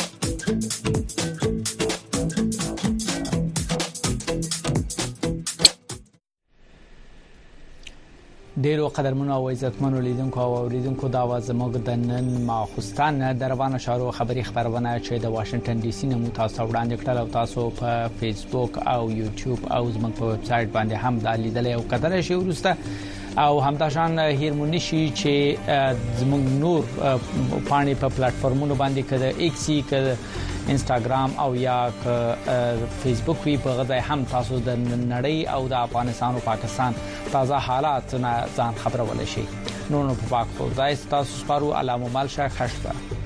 ډیرو قدرمنو او عزتمنو لیدونکو او اوریدونکو دا وازموږ د نن ماخستان د روانه شارو خبري خبرونه چې د واشنگټن ډي سي نه تاسو وړاندې کړل او تاسو په فیسبوک او یوټیوب او زموږ په ویب سټ باندې هم دا لیدل او کتل شي ورسته او همداشان هیرمونی شي چې زموږ نور پانی په پلیټفارمونو باندې کده ایکسي کده انستګرام او یا فیسبوک وی په غځای هم تاسو د نړۍ او د افغانستان او پاکستان تازه حالات نه ځان خبرول شي نو په پاک خو ځای تاسو سپارو علامه مال شاه خشبه